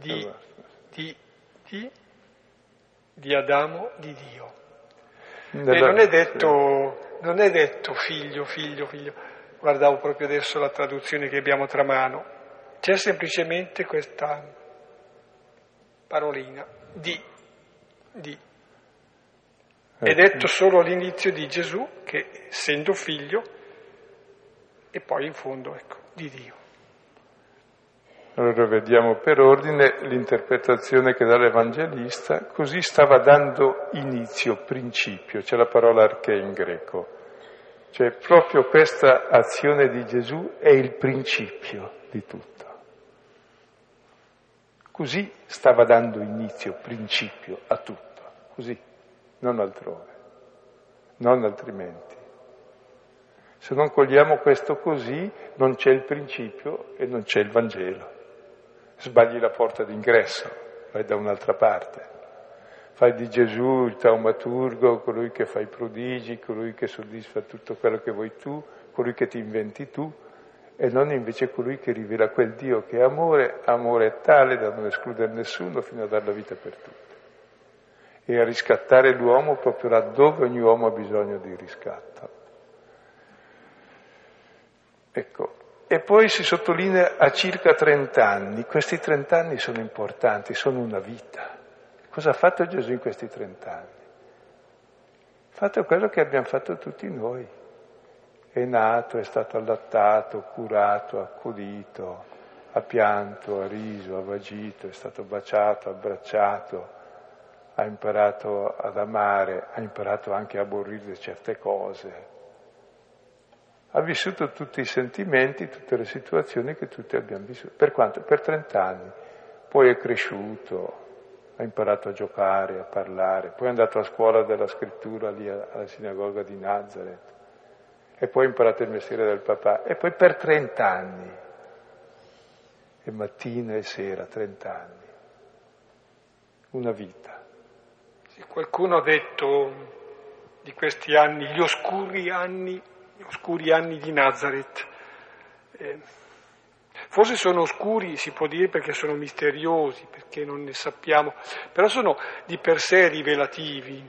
di Adamo, di Dio. E non è detto figlio. Guardavo proprio adesso la traduzione che abbiamo tra mano. C'è semplicemente questa parolina, di. È detto solo all'inizio di Gesù, che essendo figlio, e poi in fondo, di Dio. Allora vediamo per ordine l'interpretazione che dà l'Evangelista. Così stava dando inizio, principio, c'è la parola arché in greco. Cioè proprio questa azione di Gesù è il principio di tutto. Così stava dando inizio, principio a tutto, così, non altrove, non altrimenti. Se non cogliamo questo così, non c'è il principio e non c'è il Vangelo. Sbagli la porta d'ingresso, vai da un'altra parte. Fai di Gesù il taumaturgo, colui che fa i prodigi, colui che soddisfa tutto quello che vuoi tu, colui che ti inventi tu, e non invece colui che rivela quel Dio che è amore. Amore è tale da non escludere nessuno fino a dare la vita per tutti. E a riscattare l'uomo proprio laddove ogni uomo ha bisogno di riscatto. Ecco. E poi si sottolinea a circa 30 anni. Questi 30 anni sono importanti, sono una vita. Cosa ha fatto Gesù in questi 30 anni? Ha fatto quello che abbiamo fatto tutti noi. È nato, è stato allattato, curato, accudito, ha pianto, ha riso, ha vagito, è stato baciato, abbracciato, ha imparato ad amare, ha imparato anche a aborrire certe cose. Ha vissuto tutti i sentimenti, tutte le situazioni che tutti abbiamo vissuto. Per quanto? Per 30 anni. Poi è cresciuto, ha imparato a giocare, a parlare, poi è andato a scuola della scrittura lì alla sinagoga di Nazareth. E poi ha imparato il mestiere del papà, e poi per 30 anni, e mattina e sera, 30 anni, una vita. Sì, qualcuno ha detto di questi anni, gli oscuri anni di Nazareth. Forse sono oscuri, si può dire, perché sono misteriosi, perché non ne sappiamo, però sono di per sé rivelativi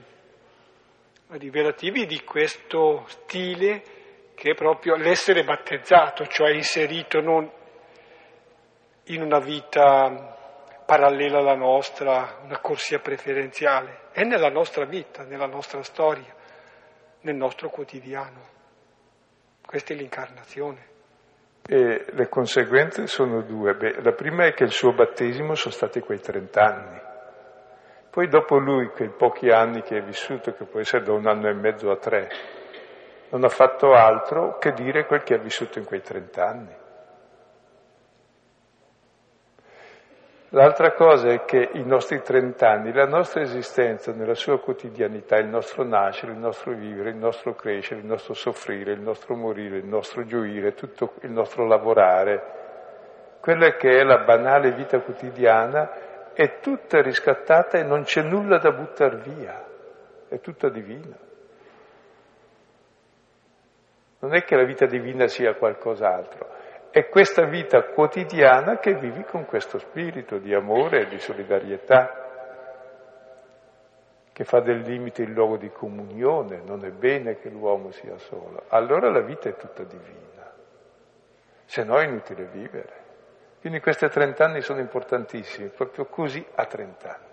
di questo stile che è proprio l'essere battezzato, cioè inserito non in una vita parallela alla nostra, una corsia preferenziale, è nella nostra vita, nella nostra storia, nel nostro quotidiano. Questa è l'incarnazione. E le conseguenze sono due. La prima è che il suo battesimo sono stati quei 30 anni. Poi dopo lui, quei pochi anni che è vissuto, che può essere da 1 anno e mezzo a 3, non ha fatto altro che dire quel che ha vissuto in quei 30 anni. L'altra cosa è che i nostri 30 anni, la nostra esistenza nella sua quotidianità, il nostro nascere, il nostro vivere, il nostro crescere, il nostro soffrire, il nostro morire, il nostro gioire, tutto il nostro lavorare, quella che è la banale vita quotidiana, è tutta riscattata e non c'è nulla da buttare via, è tutta divina. Non è che la vita divina sia qualcos'altro. È questa vita quotidiana che vivi con questo spirito di amore e di solidarietà, che fa del limite il luogo di comunione, non è bene che l'uomo sia solo. Allora la vita è tutta divina, se no è inutile vivere. Quindi questi 30 anni sono importantissimi, proprio così a 30 anni.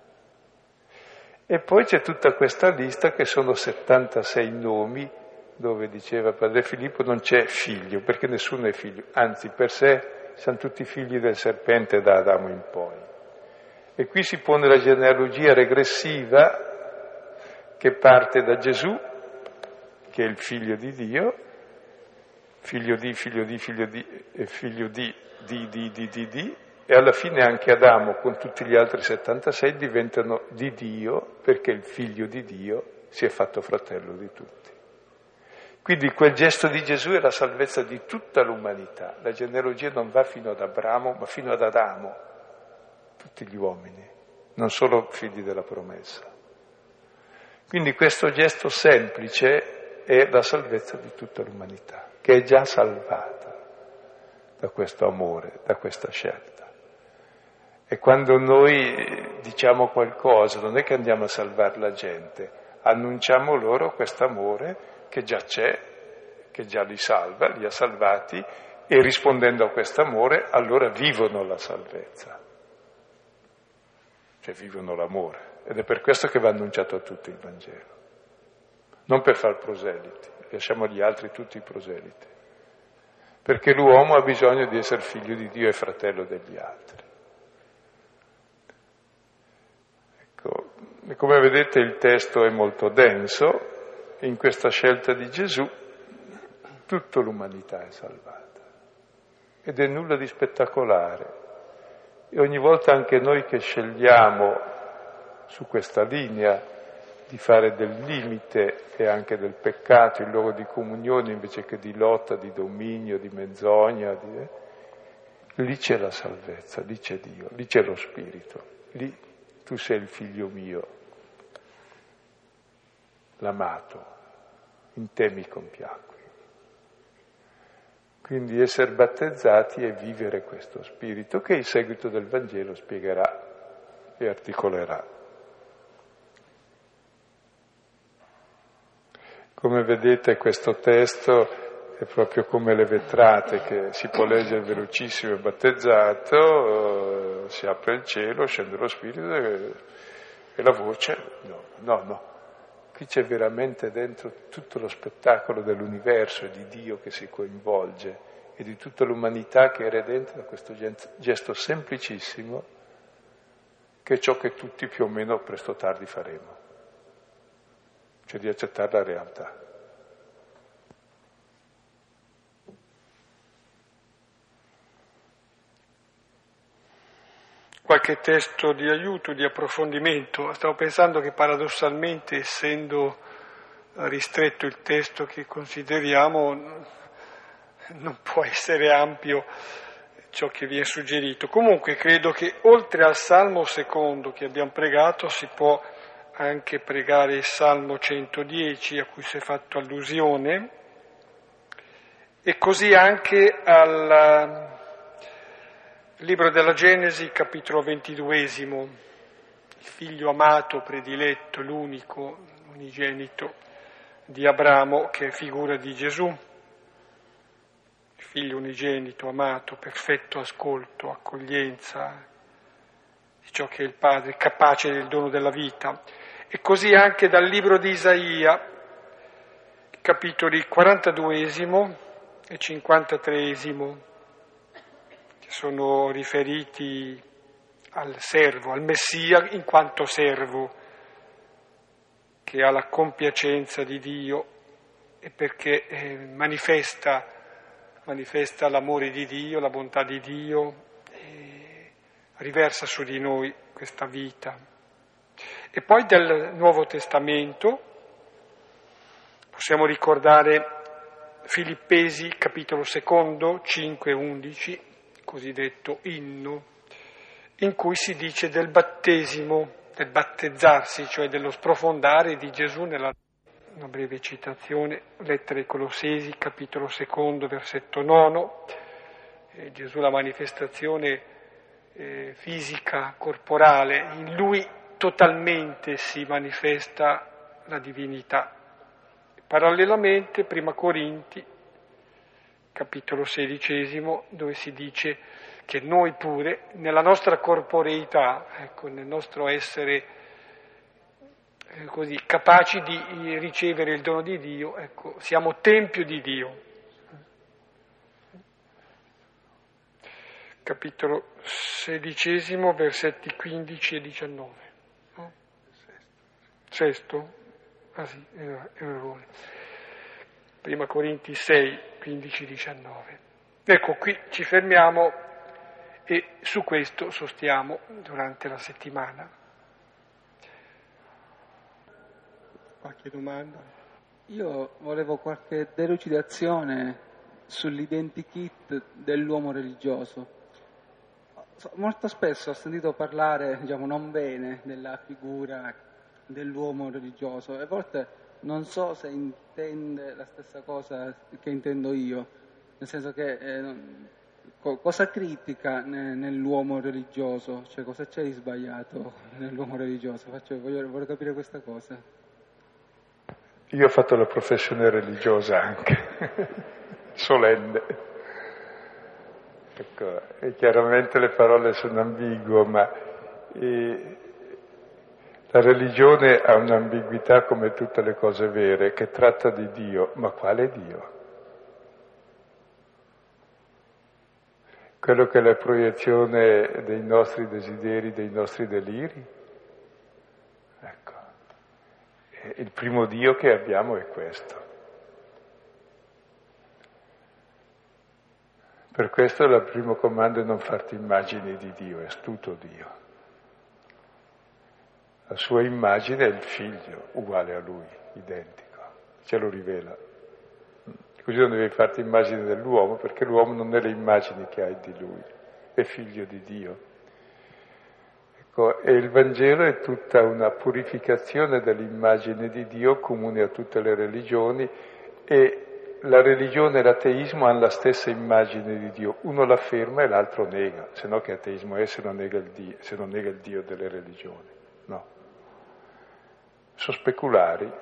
E poi c'è tutta questa lista che sono 76 nomi, dove diceva Padre Filippo non c'è figlio, perché nessuno è figlio, anzi per sé siamo tutti figli del serpente da Adamo in poi. E qui si pone la genealogia regressiva che parte da Gesù, che è il figlio di Dio, figlio di, e figlio di, e alla fine anche Adamo con tutti gli altri 76 diventano di Dio, perché il figlio di Dio si è fatto fratello di tutti. Quindi quel gesto di Gesù è la salvezza di tutta l'umanità. La genealogia non va fino ad Abramo, ma fino ad Adamo, tutti gli uomini. non solo figli della promessa. Quindi questo gesto semplice è la salvezza di tutta l'umanità, che è già salvata da questo amore, da questa scelta. E quando noi diciamo qualcosa, non è che andiamo a salvare la gente, annunciamo loro quest'amore che già c'è, che già li salva, li ha salvati, e rispondendo a quest'amore allora vivono la salvezza, cioè vivono l'amore. Ed è per questo che va annunciato a tutti il Vangelo, non per far proseliti, lasciamo agli altri tutti i proseliti, perché l'uomo ha bisogno di essere figlio di Dio e fratello degli altri. Ecco, e come vedete il testo è molto denso, e in questa scelta di Gesù tutta l'umanità è salvata, ed è nulla di spettacolare. E ogni volta anche noi che scegliamo su questa linea di fare del limite e anche del peccato il luogo di comunione invece che di lotta, di dominio, di menzogna, lì c'è la salvezza, lì c'è Dio, lì c'è lo Spirito, lì tu sei il figlio mio, l'amato, in te mi compiacqui. Quindi essere battezzati è vivere questo Spirito che il seguito del Vangelo spiegherà e articolerà. Come vedete questo testo è proprio come le vetrate che si può leggere velocissimo, è battezzato, si apre il cielo, scende lo Spirito e la voce, no. Qui c'è veramente dentro tutto lo spettacolo dell'universo e di Dio che si coinvolge e di tutta l'umanità che è redenta da questo gesto semplicissimo che è ciò che tutti più o meno presto o tardi faremo, cioè di accettare la realtà. Qualche testo di aiuto, di approfondimento. Stavo pensando che paradossalmente, essendo ristretto il testo che consideriamo, non può essere ampio ciò che viene suggerito. Comunque credo che oltre al Salmo secondo che abbiamo pregato si può anche pregare il Salmo 110 a cui si è fatto allusione e così anche al libro della Genesi, capitolo 22, il figlio amato, prediletto, l'unico, unigenito di Abramo, che è figura di Gesù, il figlio unigenito, amato, perfetto ascolto, accoglienza di ciò che è il Padre, capace del dono della vita. E così anche dal libro di Isaia, capitoli 42 e 53, sono riferiti al servo, al Messia in quanto servo, che ha la compiacenza di Dio e perché manifesta l'amore di Dio, la bontà di Dio, e riversa su di noi questa vita. E poi del Nuovo Testamento possiamo ricordare Filippesi, capitolo 2, 5-11, cosiddetto inno, in cui si dice del battesimo, del battezzarsi, cioè dello sprofondare di Gesù nella... Una breve citazione, lettera ai Colossesi, capitolo 2, versetto 9, Gesù la manifestazione fisica, corporale, in lui totalmente si manifesta la divinità. Parallelamente, prima Corinti, capitolo 16, dove si dice che noi pure, nella nostra corporeità, ecco, nel nostro essere così capaci di ricevere il dono di Dio, ecco, siamo tempio di Dio. Capitolo 16, versetti 15 e 19. No? Sesto? Ah sì, errore. Prima Corinti 6, 15, 19. Ecco, qui ci fermiamo e su questo sostiamo durante la settimana. Qualche domanda? Io volevo qualche delucidazione sull'identikit dell'uomo religioso. molto spesso ho sentito parlare, diciamo, non bene della figura dell'uomo religioso e a volte non so se intende la stessa cosa che intendo io, nel senso che cosa critica nell'uomo religioso, cioè cosa c'è di sbagliato nell'uomo religioso? Voglio capire questa cosa. Io ho fatto la professione religiosa anche, solenne. Ecco, e chiaramente le parole sono ambigue, ma la religione ha un'ambiguità come tutte le cose vere, che tratta di Dio, ma quale Dio? Quello che è la proiezione dei nostri desideri, dei nostri deliri? Ecco, il primo Dio che abbiamo è questo. Per questo il primo comando è non farti immagini di Dio, è tutto Dio. La sua immagine è il figlio, uguale a lui, identico, ce lo rivela. Così non devi farti immagini dell'uomo, perché l'uomo non è le immagini che hai di lui, è figlio di Dio. Ecco, e il Vangelo è tutta una purificazione dell'immagine di Dio comune a tutte le religioni, e la religione e l'ateismo hanno la stessa immagine di Dio, uno l'afferma e l'altro nega, se no che ateismo è se non nega il Dio delle religioni, no. Sono speculari.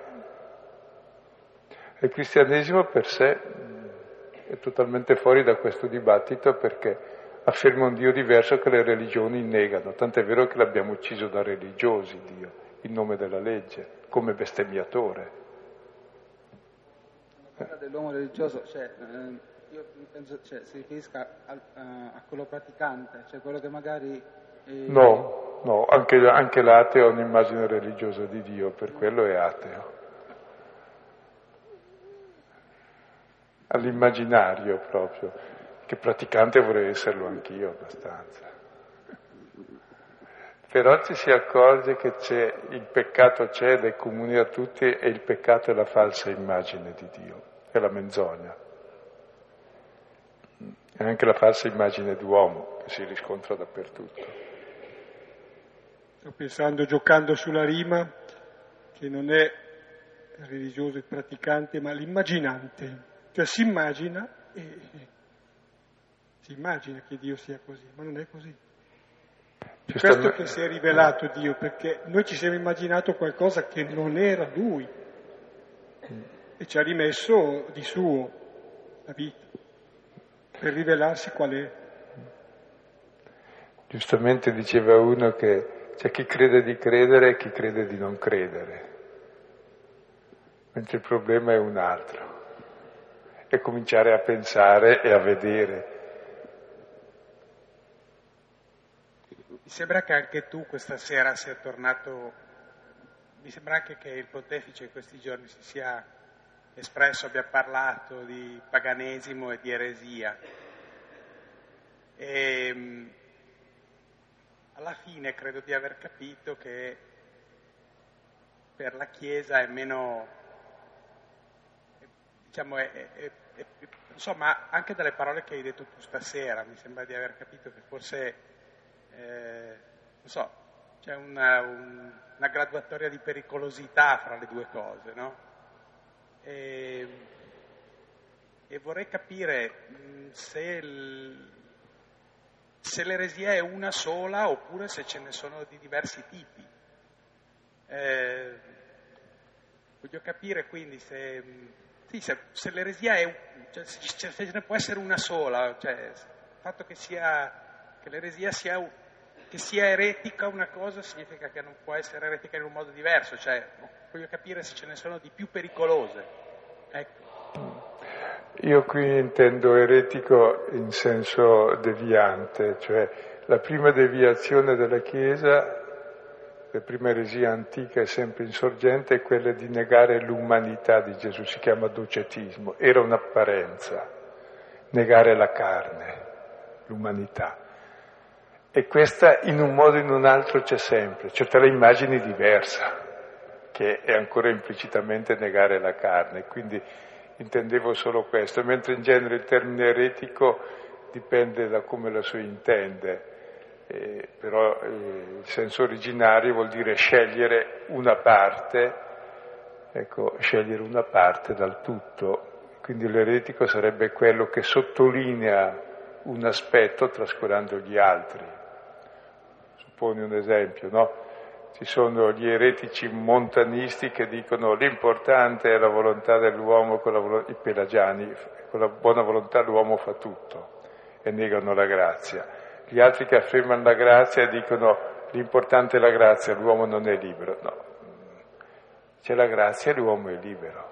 Il cristianesimo per sé è totalmente fuori da questo dibattito perché afferma un Dio diverso che le religioni negano, tant'è vero che l'abbiamo ucciso da religiosi Dio, in nome della legge, come bestemmiatore. Quando parla dell'uomo religioso, io penso, si riferisca a quello praticante, cioè quello che magari... No, anche l'ateo ha un'immagine religiosa di Dio, per quello è ateo. All'immaginario proprio, che praticante vorrei esserlo anch'io abbastanza. Però ci si accorge che il peccato c'è ed è comune a tutti, e il peccato è la falsa immagine di Dio, è la menzogna. E anche la falsa immagine d'uomo che si riscontra dappertutto. Sto pensando, giocando sulla rima, che non è religioso e praticante, ma l'immaginante. Cioè si immagina che Dio sia così, ma non è così. È questo che si è rivelato Dio, perché noi ci siamo immaginato qualcosa che non era Lui e ci ha rimesso di suo la vita per rivelarsi qual è. Giustamente diceva uno che c'è chi crede di credere e chi crede di non credere, mentre il problema è un altro, è cominciare a pensare e a vedere. Mi sembra che anche tu questa sera sia tornato, mi sembra anche che il pontefice in questi giorni si sia espresso, abbia parlato di paganesimo e di eresia. E alla fine credo di aver capito che per la Chiesa è meno, diciamo, insomma, anche dalle parole che hai detto tu stasera, mi sembra di aver capito che forse non so, c'è una graduatoria di pericolosità fra le due cose, no? E vorrei capire se l'eresia è una sola oppure se ce ne sono di diversi tipi. Voglio capire quindi se l'eresia cioè, se ce ne può essere una sola, cioè il fatto che l'eresia sia eretica una cosa significa che non può essere eretica in un modo diverso, cioè voglio capire se ce ne sono di più pericolose. Ecco. Io qui intendo eretico in senso deviante, cioè la prima deviazione della Chiesa, la prima eresia antica e sempre insorgente è quella di negare l'umanità di Gesù, si chiama docetismo, era un'apparenza, negare la carne, l'umanità. E questa in un modo o in un altro c'è sempre, cioè tra le immagini diversa, che è ancora implicitamente negare la carne, quindi intendevo solo questo, mentre in genere il termine eretico dipende da come la si intende. però il senso originario vuol dire scegliere una parte, ecco, scegliere una parte dal tutto. Quindi l'eretico sarebbe quello che sottolinea un aspetto trascurando gli altri. Supponi un esempio, no? Ci sono gli eretici montanisti che dicono l'importante è la volontà dell'uomo, i pelagiani, con la buona volontà l'uomo fa tutto e negano la grazia. Gli altri che affermano la grazia e dicono l'importante è la grazia, l'uomo non è libero. No, c'è la grazia e l'uomo è libero.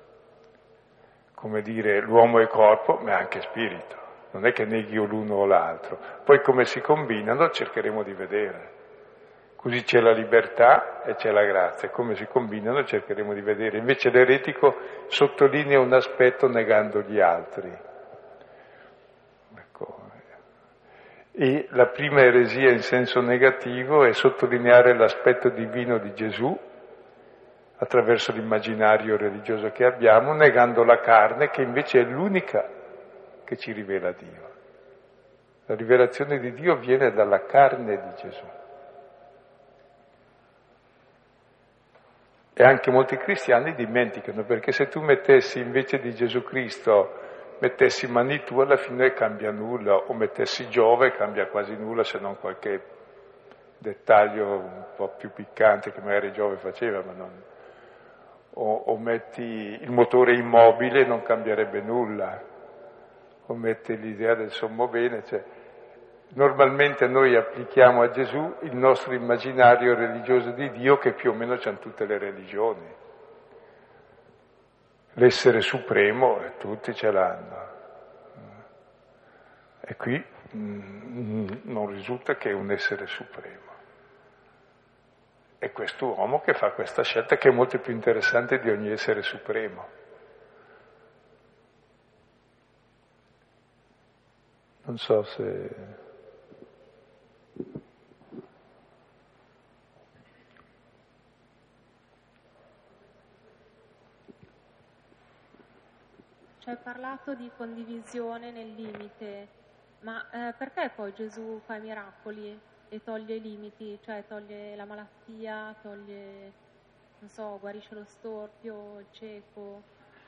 Come dire, l'uomo è corpo, ma è anche spirito. Non è che neghi l'uno o l'altro. Poi come si combinano cercheremo di vedere. Così c'è la libertà e c'è la grazia. Come si combinano cercheremo di vedere. Invece l'eretico sottolinea un aspetto negando gli altri. Ecco. E la prima eresia in senso negativo è sottolineare l'aspetto divino di Gesù attraverso l'immaginario religioso che abbiamo, negando la carne che invece è l'unica che ci rivela Dio. La rivelazione di Dio viene dalla carne di Gesù. E anche molti cristiani dimenticano, perché se tu mettessi invece di Gesù Cristo, mettessi Manitou, alla fine cambia nulla, o mettessi Giove cambia quasi nulla, se non qualche dettaglio un po' più piccante che magari Giove faceva, ma non... O metti il motore immobile, non cambierebbe nulla, o metti l'idea del sommo bene, cioè normalmente noi applichiamo a Gesù il nostro immaginario religioso di Dio che più o meno c'hanno tutte le religioni. L'essere supremo, tutti ce l'hanno. E qui non risulta che è un essere supremo. È quest'uomo che fa questa scelta che è molto più interessante di ogni essere supremo. Non so se... Ci hai parlato di condivisione nel limite, ma perché poi Gesù fa i miracoli e toglie i limiti, cioè toglie la malattia, toglie, non so, guarisce lo storpio, il cieco?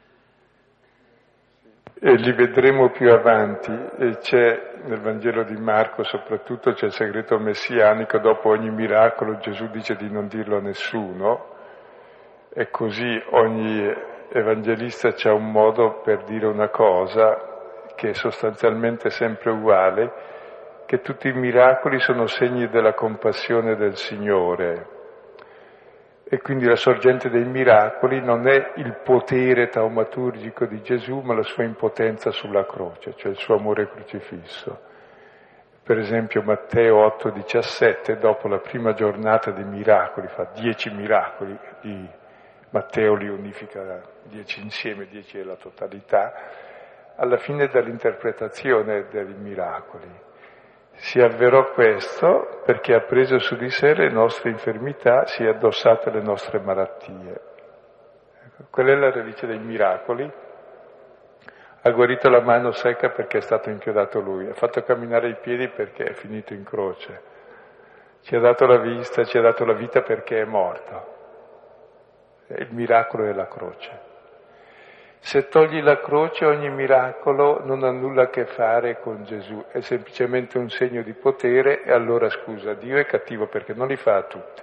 E li vedremo più avanti, e c'è nel Vangelo di Marco soprattutto c'è il segreto messianico, dopo ogni miracolo Gesù dice di non dirlo a nessuno, e così ogni evangelista c'ha un modo per dire una cosa che è sostanzialmente sempre uguale, che tutti i miracoli sono segni della compassione del Signore. E quindi la sorgente dei miracoli non è il potere taumaturgico di Gesù, ma la sua impotenza sulla croce, cioè il suo amore crocifisso. Per esempio Matteo 8,17, dopo la prima giornata dei miracoli, fa 10 miracoli, Matteo li unifica 10 insieme, 10 è la totalità, alla fine dell'interpretazione dei miracoli. Si avverò questo perché ha preso su di sé le nostre infermità, si è addossato alle nostre malattie. Quella è la radice dei miracoli. Ha guarito la mano secca perché è stato inchiodato lui, ha fatto camminare i piedi perché è finito in croce, ci ha dato la vista, ci ha dato la vita perché è morto. Il miracolo è la croce. Se togli la croce ogni miracolo non ha nulla a che fare con Gesù, è semplicemente un segno di potere e allora scusa, Dio è cattivo perché non li fa a tutti.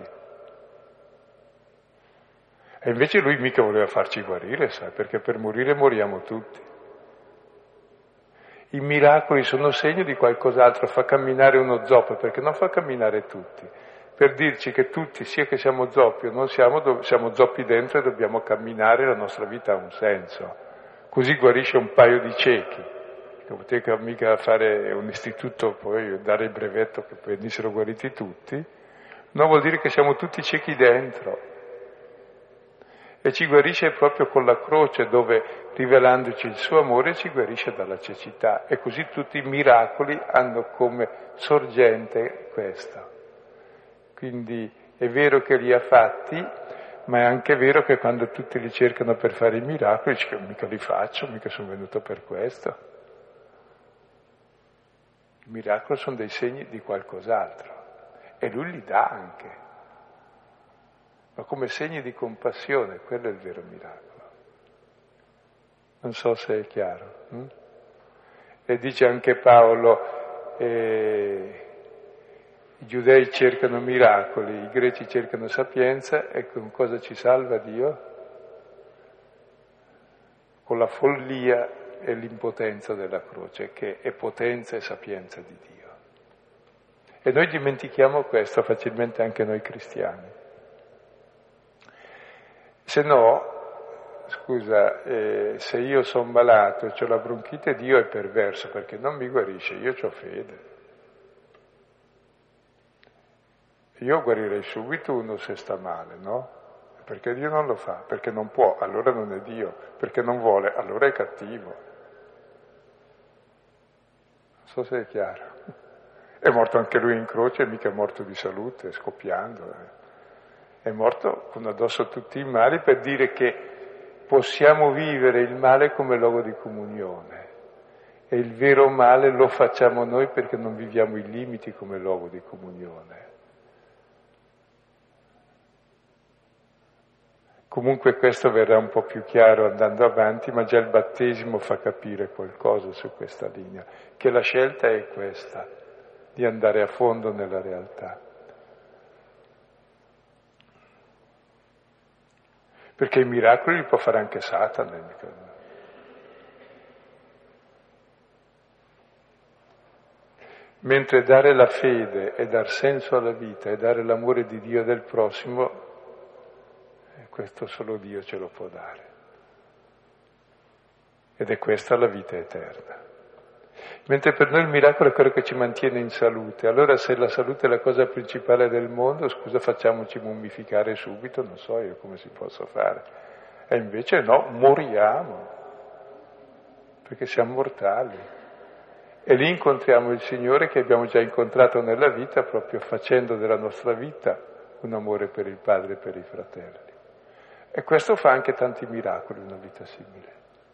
E invece lui mica voleva farci guarire, sai, perché per morire moriamo tutti. I miracoli sono segno di qualcos'altro, fa camminare uno zoppo perché non fa camminare tutti. Per dirci che tutti, sia che siamo zoppi o non siamo zoppi dentro e dobbiamo camminare, la nostra vita ha un senso. Così guarisce un paio di ciechi. Non poteva mica fare un istituto, poi dare il brevetto che poi venissero guariti tutti. No, vuol dire che siamo tutti ciechi dentro. E ci guarisce proprio con la croce, dove rivelandoci il suo amore ci guarisce dalla cecità. E così tutti i miracoli hanno come sorgente questo. Quindi è vero che li ha fatti, ma è anche vero che quando tutti li cercano per fare i miracoli, dice che mica li faccio, mica sono venuto per questo. I miracoli sono dei segni di qualcos'altro e lui li dà anche, ma come segni di compassione, quello è il vero miracolo. Non so se è chiaro. E dice anche Paolo, i giudei cercano miracoli, i greci cercano sapienza, e con cosa ci salva Dio? Con la follia e l'impotenza della croce, che è potenza e sapienza di Dio. E noi dimentichiamo questo facilmente anche noi cristiani. Se no, scusa, se io sono malato e ho la bronchite, Dio è perverso perché non mi guarisce, io ho fede. Io guarirei subito uno se sta male, no? Perché Dio non lo fa? Perché non può, allora non è Dio. Perché non vuole, allora è cattivo. Non so se è chiaro. È morto anche lui in croce, mica è morto di salute, scoppiando. È morto con addosso tutti i mali per dire che possiamo vivere il male come luogo di comunione. E il vero male lo facciamo noi perché non viviamo i limiti come luogo di comunione. Comunque questo verrà un po' più chiaro andando avanti, ma già il battesimo fa capire qualcosa su questa linea, che la scelta è questa, di andare a fondo nella realtà. Perché i miracoli li può fare anche Satana. Mentre dare la fede e dar senso alla vita e dare l'amore di Dio e del prossimo, questo solo Dio ce lo può dare. Ed è questa la vita eterna. Mentre per noi il miracolo è quello che ci mantiene in salute. Allora se la salute è la cosa principale del mondo, scusa, facciamoci mummificare subito, non so io come si possa fare. E invece no, moriamo, perché siamo mortali. E lì incontriamo il Signore che abbiamo già incontrato nella vita, proprio facendo della nostra vita un amore per il Padre e per i fratelli. E questo fa anche tanti miracoli, una vita simile.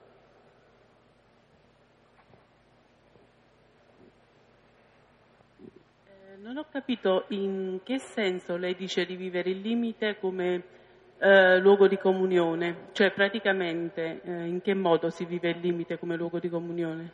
Non ho capito in che senso lei dice di vivere il limite come luogo di comunione, cioè praticamente in che modo si vive il limite come luogo di comunione?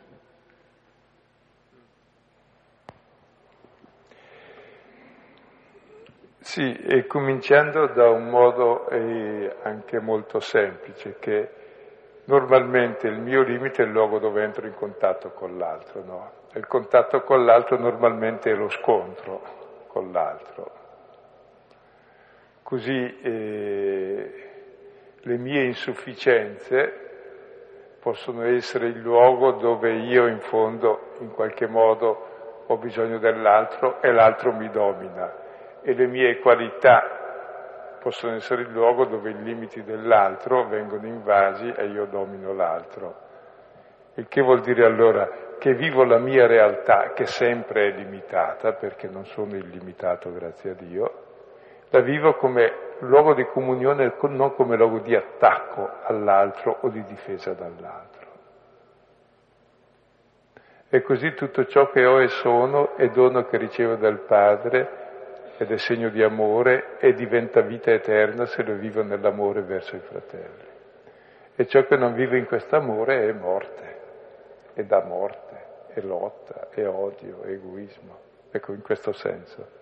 Sì, e cominciando da un modo anche molto semplice, che normalmente il mio limite è il luogo dove entro in contatto con l'altro, no? E il contatto con l'altro normalmente è lo scontro con l'altro. Così le mie insufficienze possono essere il luogo dove io in fondo in qualche modo ho bisogno dell'altro e l'altro mi domina. E le mie qualità possono essere il luogo dove i limiti dell'altro vengono invasi e io domino l'altro. Il che vuol dire allora che vivo la mia realtà, che sempre è limitata, perché non sono illimitato, grazie a Dio, la vivo come luogo di comunione, non come luogo di attacco all'altro o di difesa dall'altro. E così tutto ciò che ho e sono è dono che ricevo dal Padre, ed è segno di amore e diventa vita eterna se lo vivo nell'amore verso i fratelli. E ciò che non vivo in quest'amore è morte, e dà morte, è lotta, è odio, è egoismo. Ecco, in questo senso.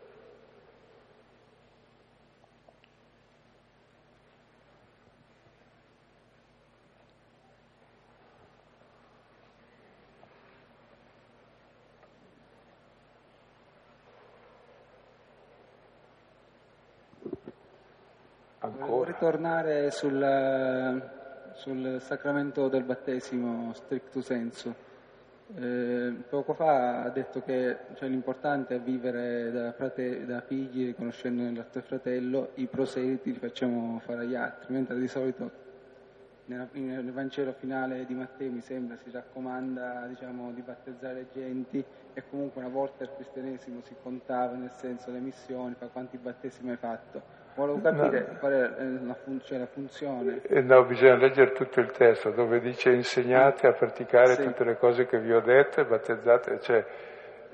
Volevo ritornare sul sacramento del battesimo stricto sensu. Poco fa ha detto che l'importante è vivere da figli riconoscendo nell'altro fratello, i proseliti li facciamo fare agli altri, mentre di solito nel Vangelo finale di Matteo mi sembra si raccomanda di battezzare le genti, e comunque una volta il cristianesimo si contava nel senso le missioni, quanti battesimi hai fatto. Volevo capire qual è la funzione. No, bisogna leggere tutto il testo, dove dice insegnate a praticare tutte le cose che vi ho detto e battezzate,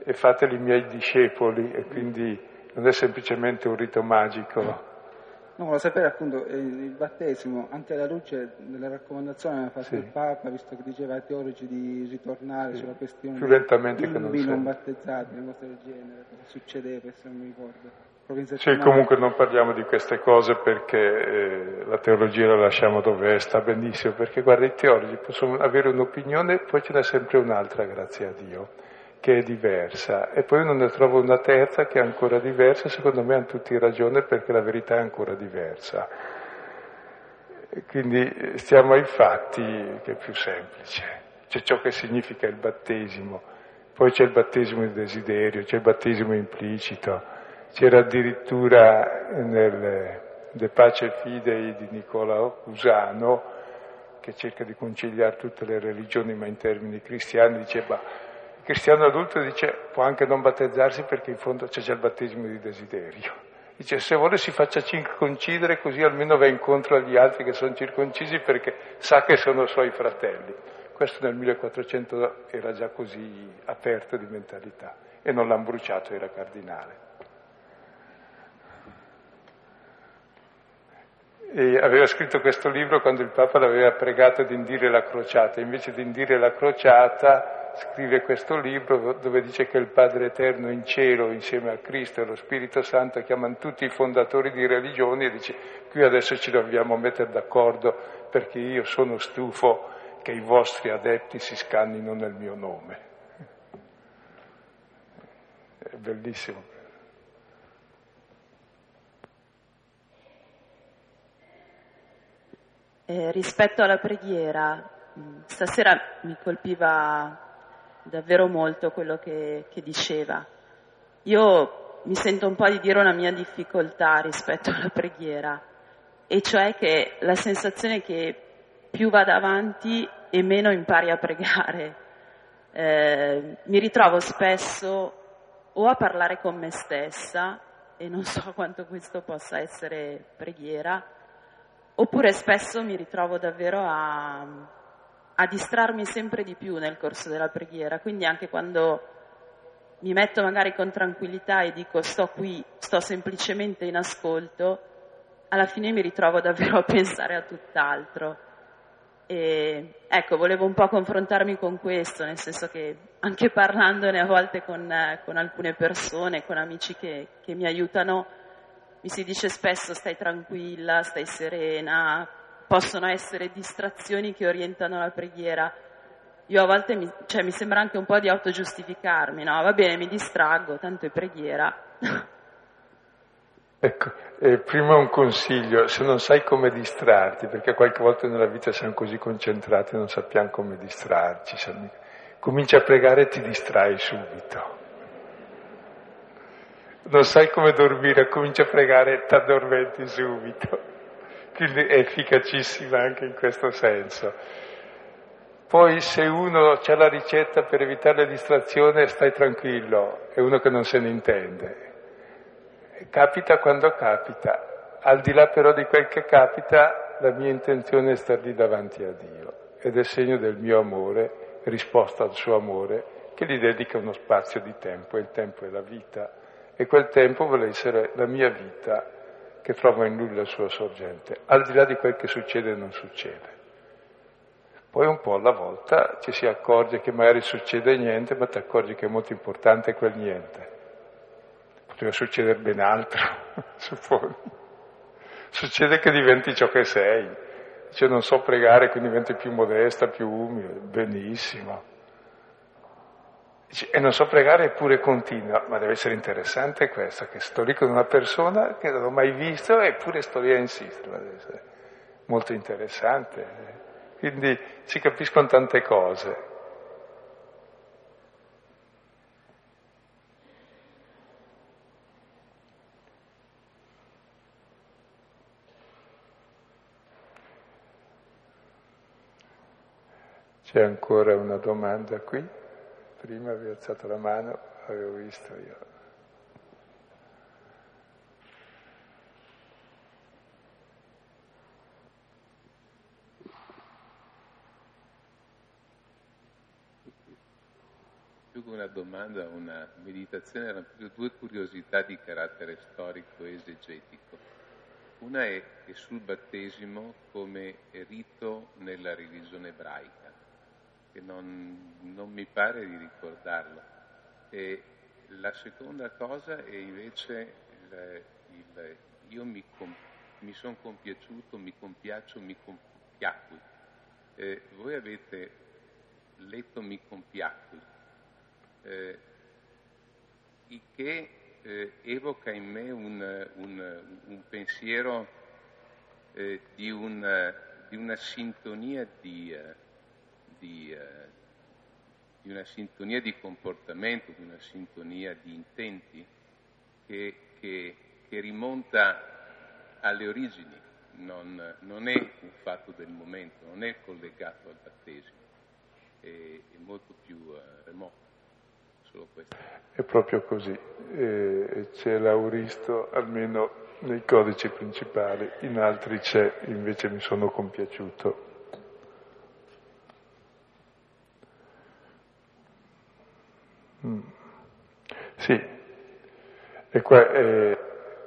e fateli miei discepoli, e quindi non è semplicemente un rito magico. No, volevo sapere appunto il battesimo, anche alla luce delle raccomandazioni fatte dal Papa, visto che diceva ai teologi di ritornare sulla questione più lentamente dei bimbi che non battezzati, una cosa del genere, cosa succedeva, se non mi ricordo. Sì, comunque non parliamo di queste cose perché la teologia la lasciamo dove è, sta benissimo, perché guarda, i teologi possono avere un'opinione, poi ce n'è sempre un'altra, grazie a Dio, che è diversa, e poi uno ne trova una terza che è ancora diversa, secondo me hanno tutti ragione perché la verità è ancora diversa. E quindi stiamo ai fatti, che è più semplice, c'è ciò che significa il battesimo, poi c'è il battesimo di desiderio, c'è il battesimo implicito. C'era addirittura nel De Pace Fidei di Nicolao Cusano, che cerca di conciliare tutte le religioni ma in termini cristiani, dice, il cristiano adulto dice può anche non battezzarsi perché in fondo c'è già il battesimo di desiderio. Dice se vuole si faccia circoncidere così almeno va incontro agli altri che sono circoncisi perché sa che sono suoi fratelli. Questo nel 1400 era già così aperto di mentalità e non l'hanno bruciato, era cardinale. E aveva scritto questo libro quando il Papa l'aveva pregato di indire la crociata, invece di indire la crociata scrive questo libro dove dice che il Padre Eterno in cielo insieme a Cristo e lo Spirito Santo chiamano tutti i fondatori di religioni e dice qui adesso ci dobbiamo mettere d'accordo perché io sono stufo che i vostri adepti si scannino nel mio nome. È bellissimo. Rispetto alla preghiera, stasera mi colpiva davvero molto quello che diceva. Io mi sento un po' di dire una mia difficoltà rispetto alla preghiera, e cioè che la sensazione che più vada avanti e meno impari a pregare. Mi ritrovo spesso o a parlare con me stessa, e non so quanto questo possa essere preghiera, oppure spesso mi ritrovo davvero a distrarmi sempre di più nel corso della preghiera, quindi anche quando mi metto magari con tranquillità e dico sto qui, sto semplicemente in ascolto, alla fine mi ritrovo davvero a pensare a tutt'altro. E ecco, volevo un po' confrontarmi con questo, nel senso che anche parlandone a volte con alcune persone, con amici che mi aiutano, mi si dice spesso stai tranquilla, stai serena, possono essere distrazioni che orientano la preghiera. Io a volte mi sembra anche un po' di autogiustificarmi, no? Va bene, mi distraggo, tanto è preghiera. Ecco, prima un consiglio, se non sai come distrarti, perché qualche volta nella vita siamo così concentrati e non sappiamo come distrarci, comincia a pregare e ti distrai subito. Non sai come dormire, comincia a pregare e ti addormenti subito. Quindi è efficacissima anche in questo senso. Poi se uno c'ha la ricetta per evitare la distrazione, stai tranquillo, è uno che non se ne intende. Capita quando capita, al di là però di quel che capita, la mia intenzione è star lì davanti a Dio ed è segno del mio amore, risposta al suo amore, che gli dedica uno spazio di tempo, e il tempo è la vita, e quel tempo vuole essere la mia vita che trova in lui la sua sorgente, al di là di quel che succede e non succede. Poi un po' alla volta ci si accorge che magari succede niente, ma ti accorgi che è molto importante quel niente. Poteva succedere ben altro, supponi. Succede che diventi ciò che sei. Cioè non so pregare, quindi diventi più modesta, più umile, benissimo. Dice, e non so pregare eppure continua, ma deve essere interessante questo, che sto lì con una persona che non ho mai visto eppure sto lì a insistere, ma deve essere molto interessante. Quindi si capiscono tante cose. C'è ancora una domanda qui? Prima avevo alzato la mano, avevo visto io. più che una domanda, una meditazione, erano proprio due curiosità di carattere storico e esegetico. Una è sul battesimo come rito nella religione ebraica, che non mi pare di ricordarlo. E la seconda cosa è invece io mi sono compiaciuto, mi compiaccio, mi compiacqui. Voi avete letto mi compiacqui, il che evoca in me un pensiero di una sintonia di una sintonia di comportamento, di una sintonia di intenti che rimonta alle origini, non è un fatto del momento, non è collegato al battesimo, è molto più remoto. Solo questo. È proprio così, c'è l'auristo almeno nei codici principali, in altri c'è, invece mi sono compiaciuto. Sì, e qua è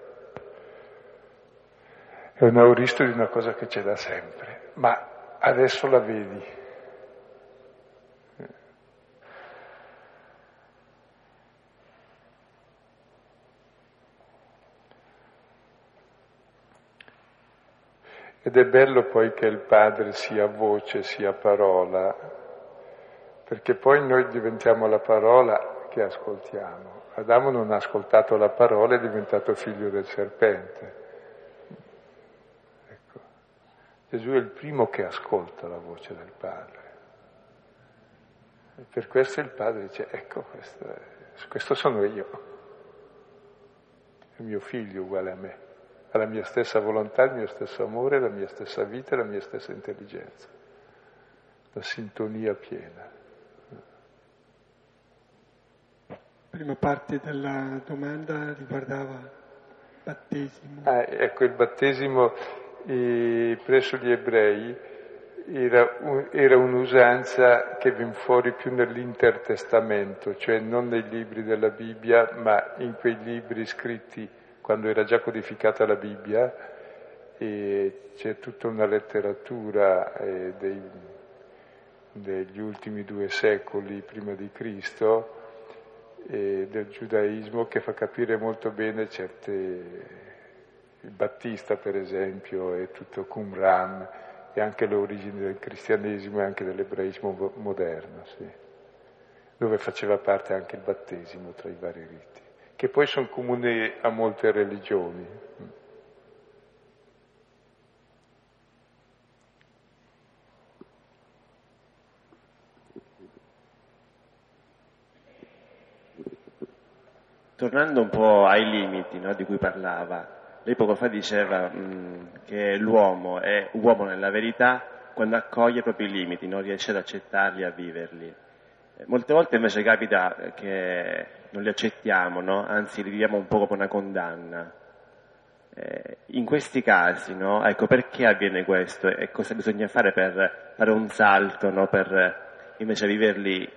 un auristo di una cosa che c'è da sempre, ma adesso la vedi. Ed è bello poi che il Padre sia voce, sia parola, perché poi noi diventiamo la parola che ascoltiamo. Adamo non ha ascoltato la parola, è diventato figlio del serpente. Ecco. Gesù è il primo che ascolta la voce del Padre. E per questo il Padre dice, ecco, questo sono io. È mio figlio uguale a me. Ha la mia stessa volontà, il mio stesso amore, la mia stessa vita e la mia stessa intelligenza. La sintonia piena. Prima parte della domanda riguardava il battesimo. Ecco, il battesimo presso gli ebrei era un'usanza che viene fuori più nell'Intertestamento, cioè non nei libri della Bibbia, ma in quei libri scritti quando era già codificata la Bibbia, e c'è tutta una letteratura degli ultimi 2 secoli prima di Cristo, del giudaismo, che fa capire molto bene il Battista per esempio, e tutto Qumran, e anche l'origine del cristianesimo e anche dell'ebraismo moderno, sì, dove faceva parte anche il battesimo tra i vari riti, che poi sono comuni a molte religioni. Tornando un po' ai limiti, no, di cui parlava, lei poco fa diceva che l'uomo è uomo nella verità quando accoglie i propri limiti, non riesce ad accettarli, a viverli. Molte volte invece capita che non li accettiamo, no? Anzi li viviamo un po' come una condanna. In questi casi, no? Ecco, perché avviene questo e cosa bisogna fare per fare un salto, no? Per invece viverli,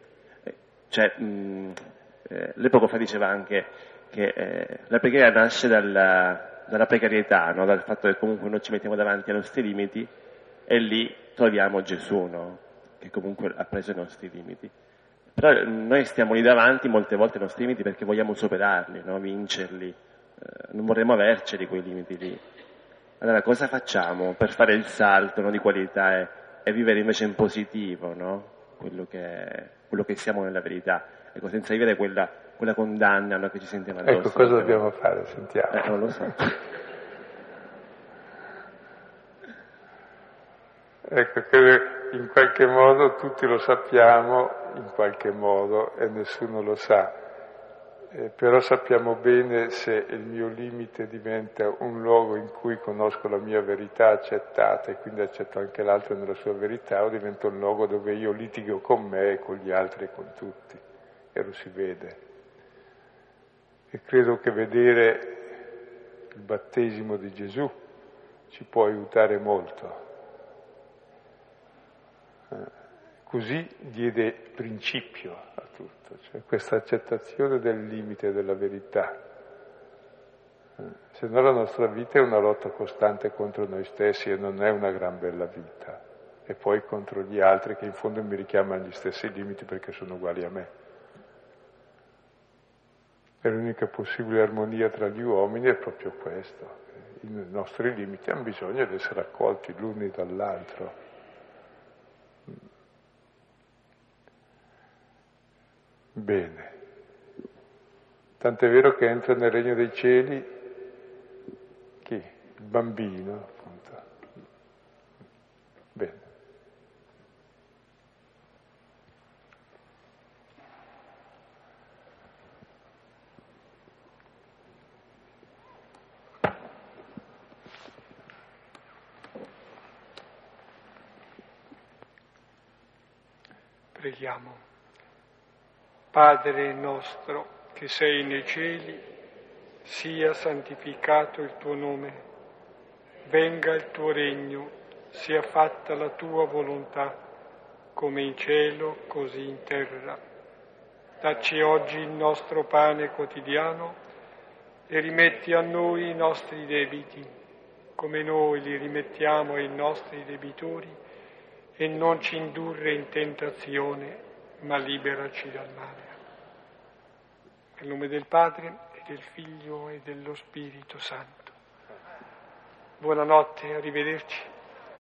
lei poco fa diceva anche che la preghiera nasce dalla precarietà, no? Dal fatto che comunque noi ci mettiamo davanti ai nostri limiti e lì troviamo Gesù, no? Che comunque ha preso i nostri limiti. Però noi stiamo lì davanti molte volte ai nostri limiti perché vogliamo superarli, no? Vincerli, non vorremmo averceli quei limiti lì. Allora cosa facciamo per fare il salto, no, di qualità e vivere invece in positivo, no? Quello che siamo nella verità, ecco, senza vivere quella condanna, no, che ci sentiamo addosso. Ecco, cosa dobbiamo fare? Sentiamo. Non lo so. Ecco, che in qualche modo tutti lo sappiamo, in qualche modo, e nessuno lo sa, però sappiamo bene se il mio limite diventa un luogo in cui conosco la mia verità accettata e quindi accetto anche l'altro nella sua verità, o diventa un luogo dove io litigo con me e con gli altri e con tutti, e lo si vede. E credo che vedere il battesimo di Gesù ci può aiutare molto. così diede principio a tutto, cioè questa accettazione del limite della verità. Se no la nostra vita è una lotta costante contro noi stessi e non è una gran bella vita. E poi contro gli altri che in fondo mi richiamano agli stessi limiti perché sono uguali a me. E l'unica possibile armonia tra gli uomini è proprio questo. I nostri limiti hanno bisogno di essere accolti l'uno dall'altro. Bene. Tant'è vero che entra nel regno dei cieli chi? Il bambino, appunto. Bene. Preghiamo. Padre nostro che sei nei cieli, sia santificato il tuo nome, venga il tuo regno, sia fatta la tua volontà, come in cielo, così in terra. Dacci oggi il nostro pane quotidiano e rimetti a noi i nostri debiti, come noi li rimettiamo ai nostri debitori, e non ci indurre in tentazione, ma liberaci dal male. Nel nome del Padre, e del Figlio, e dello Spirito Santo. Buonanotte, arrivederci.